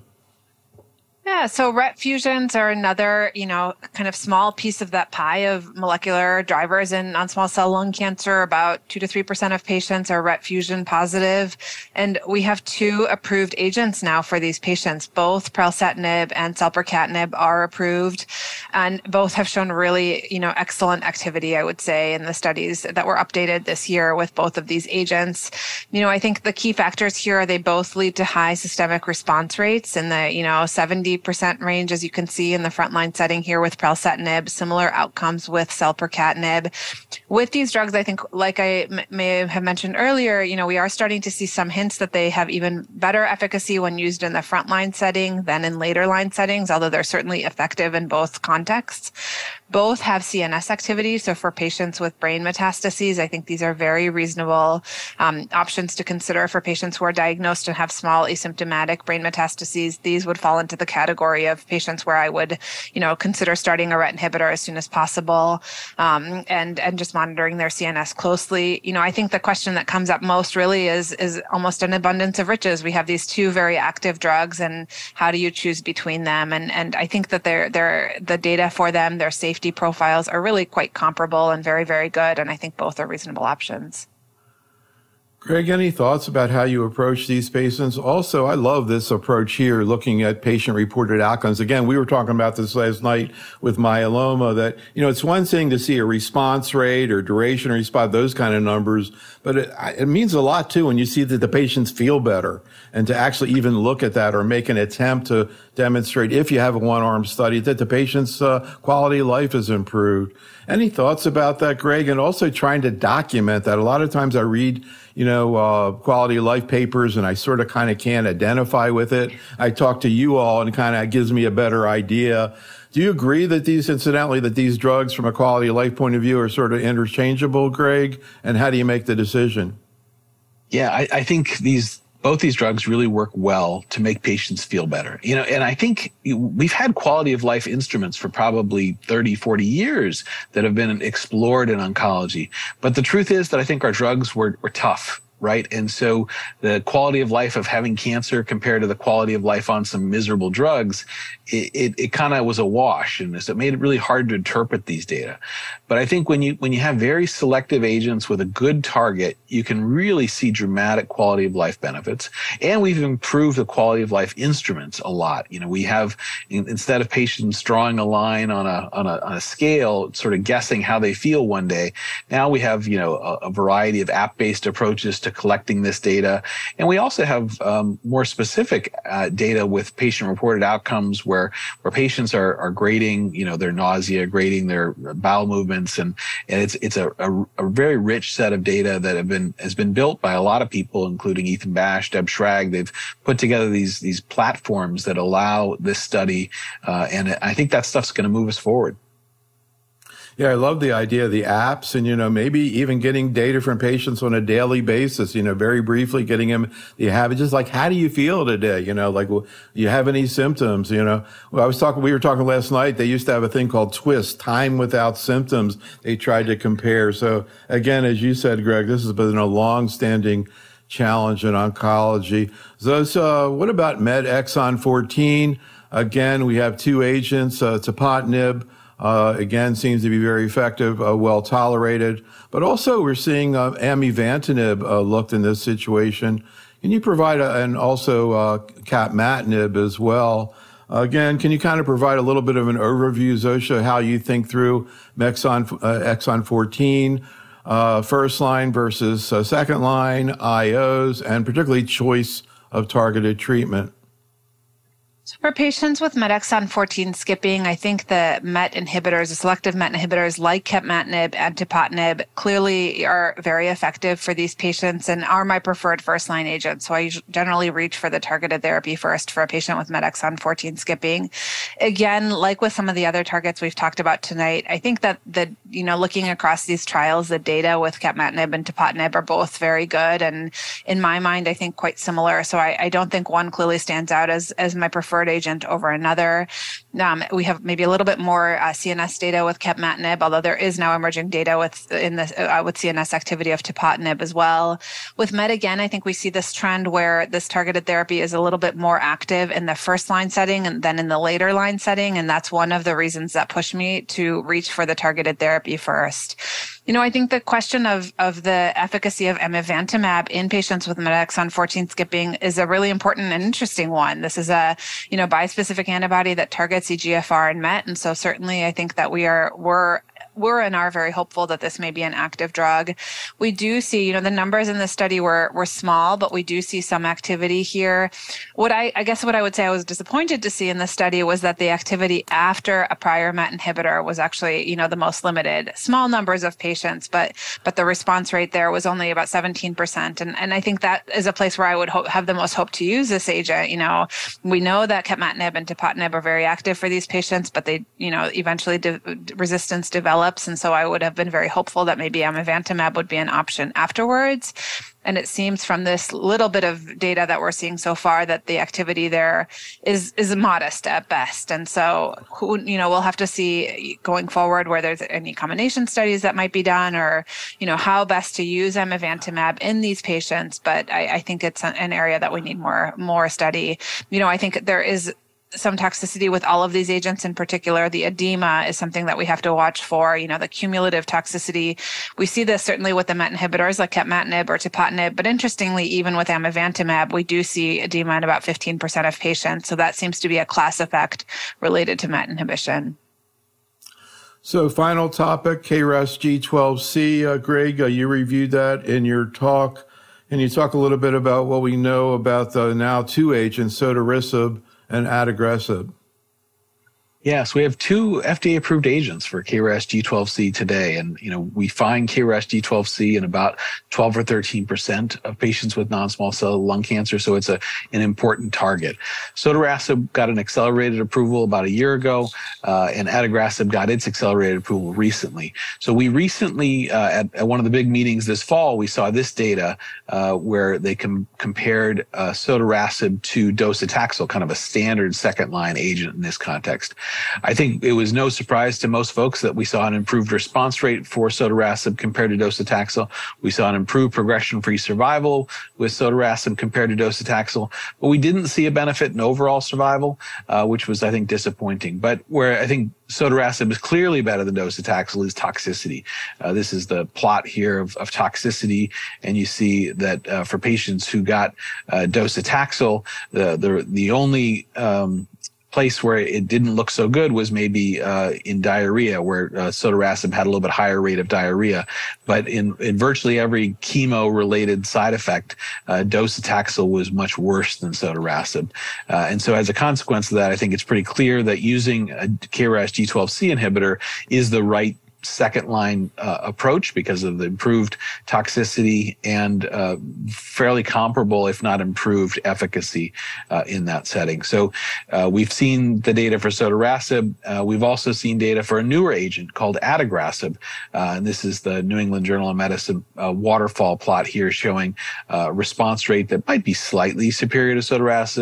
Yeah, so R E T fusions are another, you know, kind of small piece of that pie of molecular drivers in non-small cell lung cancer. About two to three percent of patients are R E T fusion positive. And we have two approved agents now for these patients. Both pralsetinib and selpercatinib are approved, and both have shown really, you know, excellent activity, I would say, in the studies that were updated this year with both of these agents. You know, I think the key factors here are they both lead to high systemic response rates in the, you know, seventy percent range, as you can see in the frontline setting here with pralsetinib, similar outcomes with selpercatinib. With these drugs, I think, like I m- may have mentioned earlier, you know, we are starting to see some hints that they have even better efficacy when used in the frontline setting than in later line settings, although they're certainly effective in both contexts. Both have C N S activity. So for patients with brain metastases, I think these are very reasonable um, options to consider for patients who are diagnosed and have small asymptomatic brain metastases. These would fall into the category of patients where I would, you know, consider starting a R E T inhibitor as soon as possible, um, and and just monitoring their C N S closely. You know, I think the question that comes up most really is is almost an abundance of riches. We have these two very active drugs, and how do you choose between them? And and I think that they're they're the data for them, their safety profiles are really quite comparable and very, very good. And I think both are reasonable options. Greg, any thoughts about how you approach these patients? Also, I love this approach here, looking at patient-reported outcomes. Again, we were talking about this last night with myeloma, that, you know, it's one thing to see a response rate or duration of response, those kind of numbers, but it, it means a lot, too, when you see that the patients feel better, and to actually even look at that or make an attempt to demonstrate, if you have a one-arm study, that the patient's uh, quality of life is improved. Any thoughts about that, Greg? And also trying to document that. A lot of times I read, you know, uh, quality of life papers, and I sort of kind of can't identify with it. I talk to you all, and it kind of gives me a better idea. Do you agree that these, incidentally, that these drugs from a quality of life point of view are sort of interchangeable, Greg? And how do you make the decision? Yeah, I, I think these both these drugs really work well to make patients feel better. You know, and I think we've had quality of life instruments for probably thirty, forty years that have been explored in oncology. But the truth is that I think our drugs were, were tough. Right. And so the quality of life of having cancer compared to the quality of life on some miserable drugs, it, it, it kind of was a wash. And so it made it really hard to interpret these data. But I think when you when you have very selective agents with a good target, you can really see dramatic quality of life benefits. And we've improved the quality of life instruments a lot. You know, we have, instead of patients drawing a line on a on a, on a scale, sort of guessing how they feel one day, now we have, you know, a, a variety of app-based approaches to collecting this data. And we also have um, more specific uh, data with patient-reported outcomes where where patients are are grading, you know, their nausea, grading their bowel movements, and and it's it's a, a, a very rich set of data that have been has been built by a lot of people, including Ethan Bash, Deb Schrag. They've put together these these platforms that allow this study, uh, and I think that stuff's going to move us forward. Yeah, I love the idea of the apps, and, you know, maybe even getting data from patients on a daily basis, you know, very briefly getting them, you have it just like, how do you feel today? You know, like, well, do you have any symptoms? You know, well, I was talking, we were talking last night, they used to have a thing called TWIST, time without symptoms. They tried to compare. So again, as you said, Greg, this has been a long-standing challenge in oncology. So, so what about MET exon fourteen? Again, we have two agents, uh, tepotinib. Uh, again, seems to be very effective, uh, well tolerated. But also we're seeing uh, amivantamab uh, looked in this situation. Can you provide a, and also uh, capmatinib as well? Again, can you kind of provide a little bit of an overview, Zosha, how you think through exon, uh, exon fourteen, uh, first line versus uh, second line, I Os, and particularly choice of targeted treatment? So for patients with MET exon fourteen skipping, I think the MET inhibitors, the selective MET inhibitors like capmatinib and tepotinib clearly are very effective for these patients and are my preferred first-line agent. So I generally reach for the targeted therapy first for a patient with MET exon fourteen skipping. Again, like with some of the other targets we've talked about tonight, I think that the, you know, looking across these trials, the data with capmatinib and tepotinib are both very good. And in my mind, I think quite similar. So I, I don't think one clearly stands out as, as my preferred agent over another. Um, we have maybe a little bit more uh, C N S data with capmatinib, although there is now emerging data with in the uh, with C N S activity of tepotinib as well. With MET, again, I think we see this trend where this targeted therapy is a little bit more active in the first line setting and then in the later line setting, and that's one of the reasons that push me to reach for the targeted therapy first. You know, I think the question of, of the efficacy of amivantamab in patients with MET exon fourteen skipping is a really important and interesting one. This is a, you know, bispecific antibody that targets E G F R and MET. And so certainly I think that we are, we're, we're and are very hopeful that this may be an active drug. We do see, you know, the numbers in this study were were small, but we do see some activity here. What I, I guess what I would say I was disappointed to see in this study was that the activity after a prior MET inhibitor was actually, you know, the most limited. Small numbers of patients, but but the response rate there was only about seventeen percent. And and I think that is a place where I would hope, have the most hope to use this agent. You know, we know that capmatinib and tepotinib are very active for these patients, but they, you know, eventually de- resistance develops. And so I would have been very hopeful that maybe amivantamab would be an option afterwards. And it seems from this little bit of data that we're seeing so far that the activity there is is modest at best. And so, who, you know, we'll have to see going forward where there's any combination studies that might be done or, you know, how best to use amivantamab in these patients. But I, I think it's an area that we need more, more study. You know, I think there is some toxicity with all of these agents. In particular, the edema is something that we have to watch for, you know, the cumulative toxicity. We see this certainly with the MET inhibitors like capmatinib or tepotinib, but interestingly, even with amivantamab, we do see edema in about fifteen percent of patients. So that seems to be a class effect related to MET inhibition. So final topic, K R A S G twelve C. Uh, Greg, uh, you reviewed that in your talk. Can you talk a little bit about what we know about the now two agents, sotorasib and adagrasib? Yes, we have two F D A-approved agents for K R A S G twelve C today. And, you know, we find K R A S G twelve C in about twelve or thirteen percent of patients with non-small cell lung cancer. So it's a, an important target. Sotorasib got an accelerated approval about a year ago, uh, and adagrasib got its accelerated approval recently. So we recently, uh, at, at one of the big meetings this fall, we saw this data uh, where they com- compared uh, sotorasib to docetaxel, kind of a standard second-line agent in this context. I think it was no surprise to most folks that we saw an improved response rate for sotorasib compared to docetaxel. We saw an improved progression-free survival with sotorasib compared to docetaxel, but we didn't see a benefit in overall survival, uh, which was, I think, disappointing. But where I think sotorasib is clearly better than docetaxel is toxicity. Uh, this is the plot here of, of toxicity, and you see that uh, for patients who got uh, docetaxel, the the the only um, place where it didn't look so good was maybe uh, in diarrhea, where uh, sotorasib had a little bit higher rate of diarrhea. But in, in virtually every chemo-related side effect, uh, docetaxel was much worse than sotorasib. Uh, and so as a consequence of that, I think it's pretty clear that using a K R A S G twelve C inhibitor is the right second line uh, approach because of the improved toxicity and uh, fairly comparable, if not improved, efficacy uh, in that setting. So uh, we've seen the data for sotorasib. Uh, we've also seen data for a newer agent called adagrasib. Uh, and this is the New England Journal of Medicine uh, waterfall plot here showing uh, response rate that might be slightly superior to sotorasib, but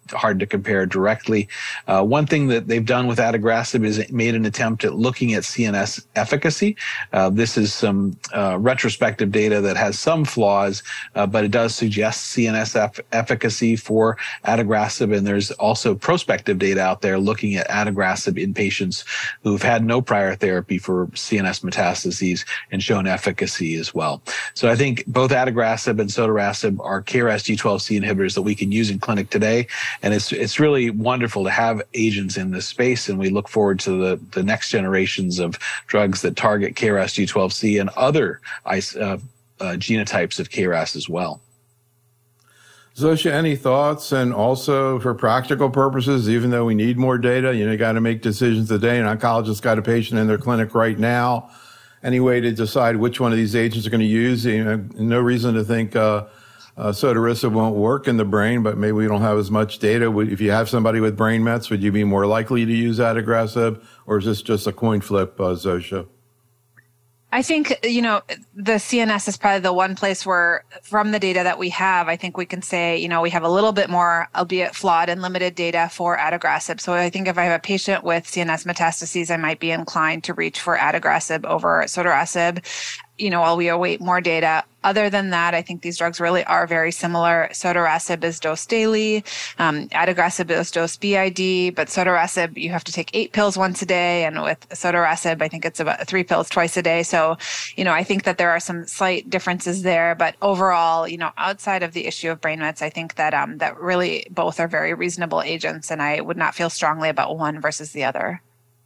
hard to compare directly. Uh, one thing that they've done with adagrasib is made an attempt at looking at C N S efficacy. Uh, this is some uh, retrospective data that has some flaws, uh, but it does suggest C N S eff- efficacy for adagrasib. And there's also prospective data out there looking at adagrasib in patients who've had no prior therapy for C N S metastases and shown efficacy as well. So I think both adagrasib and sotorasib are K R A S G twelve C inhibitors that we can use in clinic today. And it's it's really wonderful to have agents in this space. And we look forward to the, the next generations of drugs that target K R A S G twelve C and other uh, uh, genotypes of K R A S as well. Zosha, any thoughts? And also for practical purposes, even though we need more data, you know, you got to make decisions today. An oncologist got a patient in their clinic right now. Any way to decide which one of these agents are going to use? You know, no reason to think uh, uh, sotorasib won't work in the brain, but maybe we don't have as much data. If you have somebody with brain mets, would you be more likely to use adagrasib, or is this just a coin flip, uh, Zosha? I think, you know, the C N S is probably the one place where, from the data that we have, I think we can say, you know, we have a little bit more, albeit flawed and limited data for adagrasib. So I think if I have a patient with C N S metastases, I might be inclined to reach for adagrasib over sotorasib, you know, while we await more data. Other than that, I think these drugs really are very similar. Sotorasib is dosed daily. Um, adagrasib is dosed B I D, but sotorasib, you have to take eight pills once a day. And with sotorasib, I think it's about three pills twice a day. So, you know, I think that there are some slight differences there. But overall, you know, outside of the issue of brain mets, I think that um, that really both are very reasonable agents. And I would not feel strongly about one versus the other.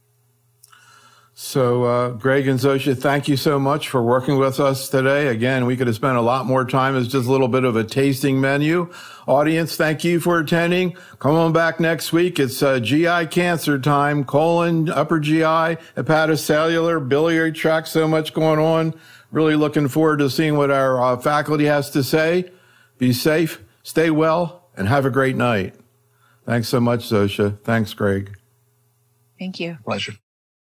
So, uh, Greg and Zosha, thank you so much for working with us today. Again, we could have spent a lot more time. It's just a little bit of a tasting menu. Audience, thank you for attending. Come on back next week. It's uh, G I cancer time, colon, upper G I, hepatocellular, biliary tract, so much going on. Really looking forward to seeing what our uh, faculty has to say. Be safe, stay well, and have a great night. Thanks so much, Zosha. Thanks, Greg. Thank you. Pleasure.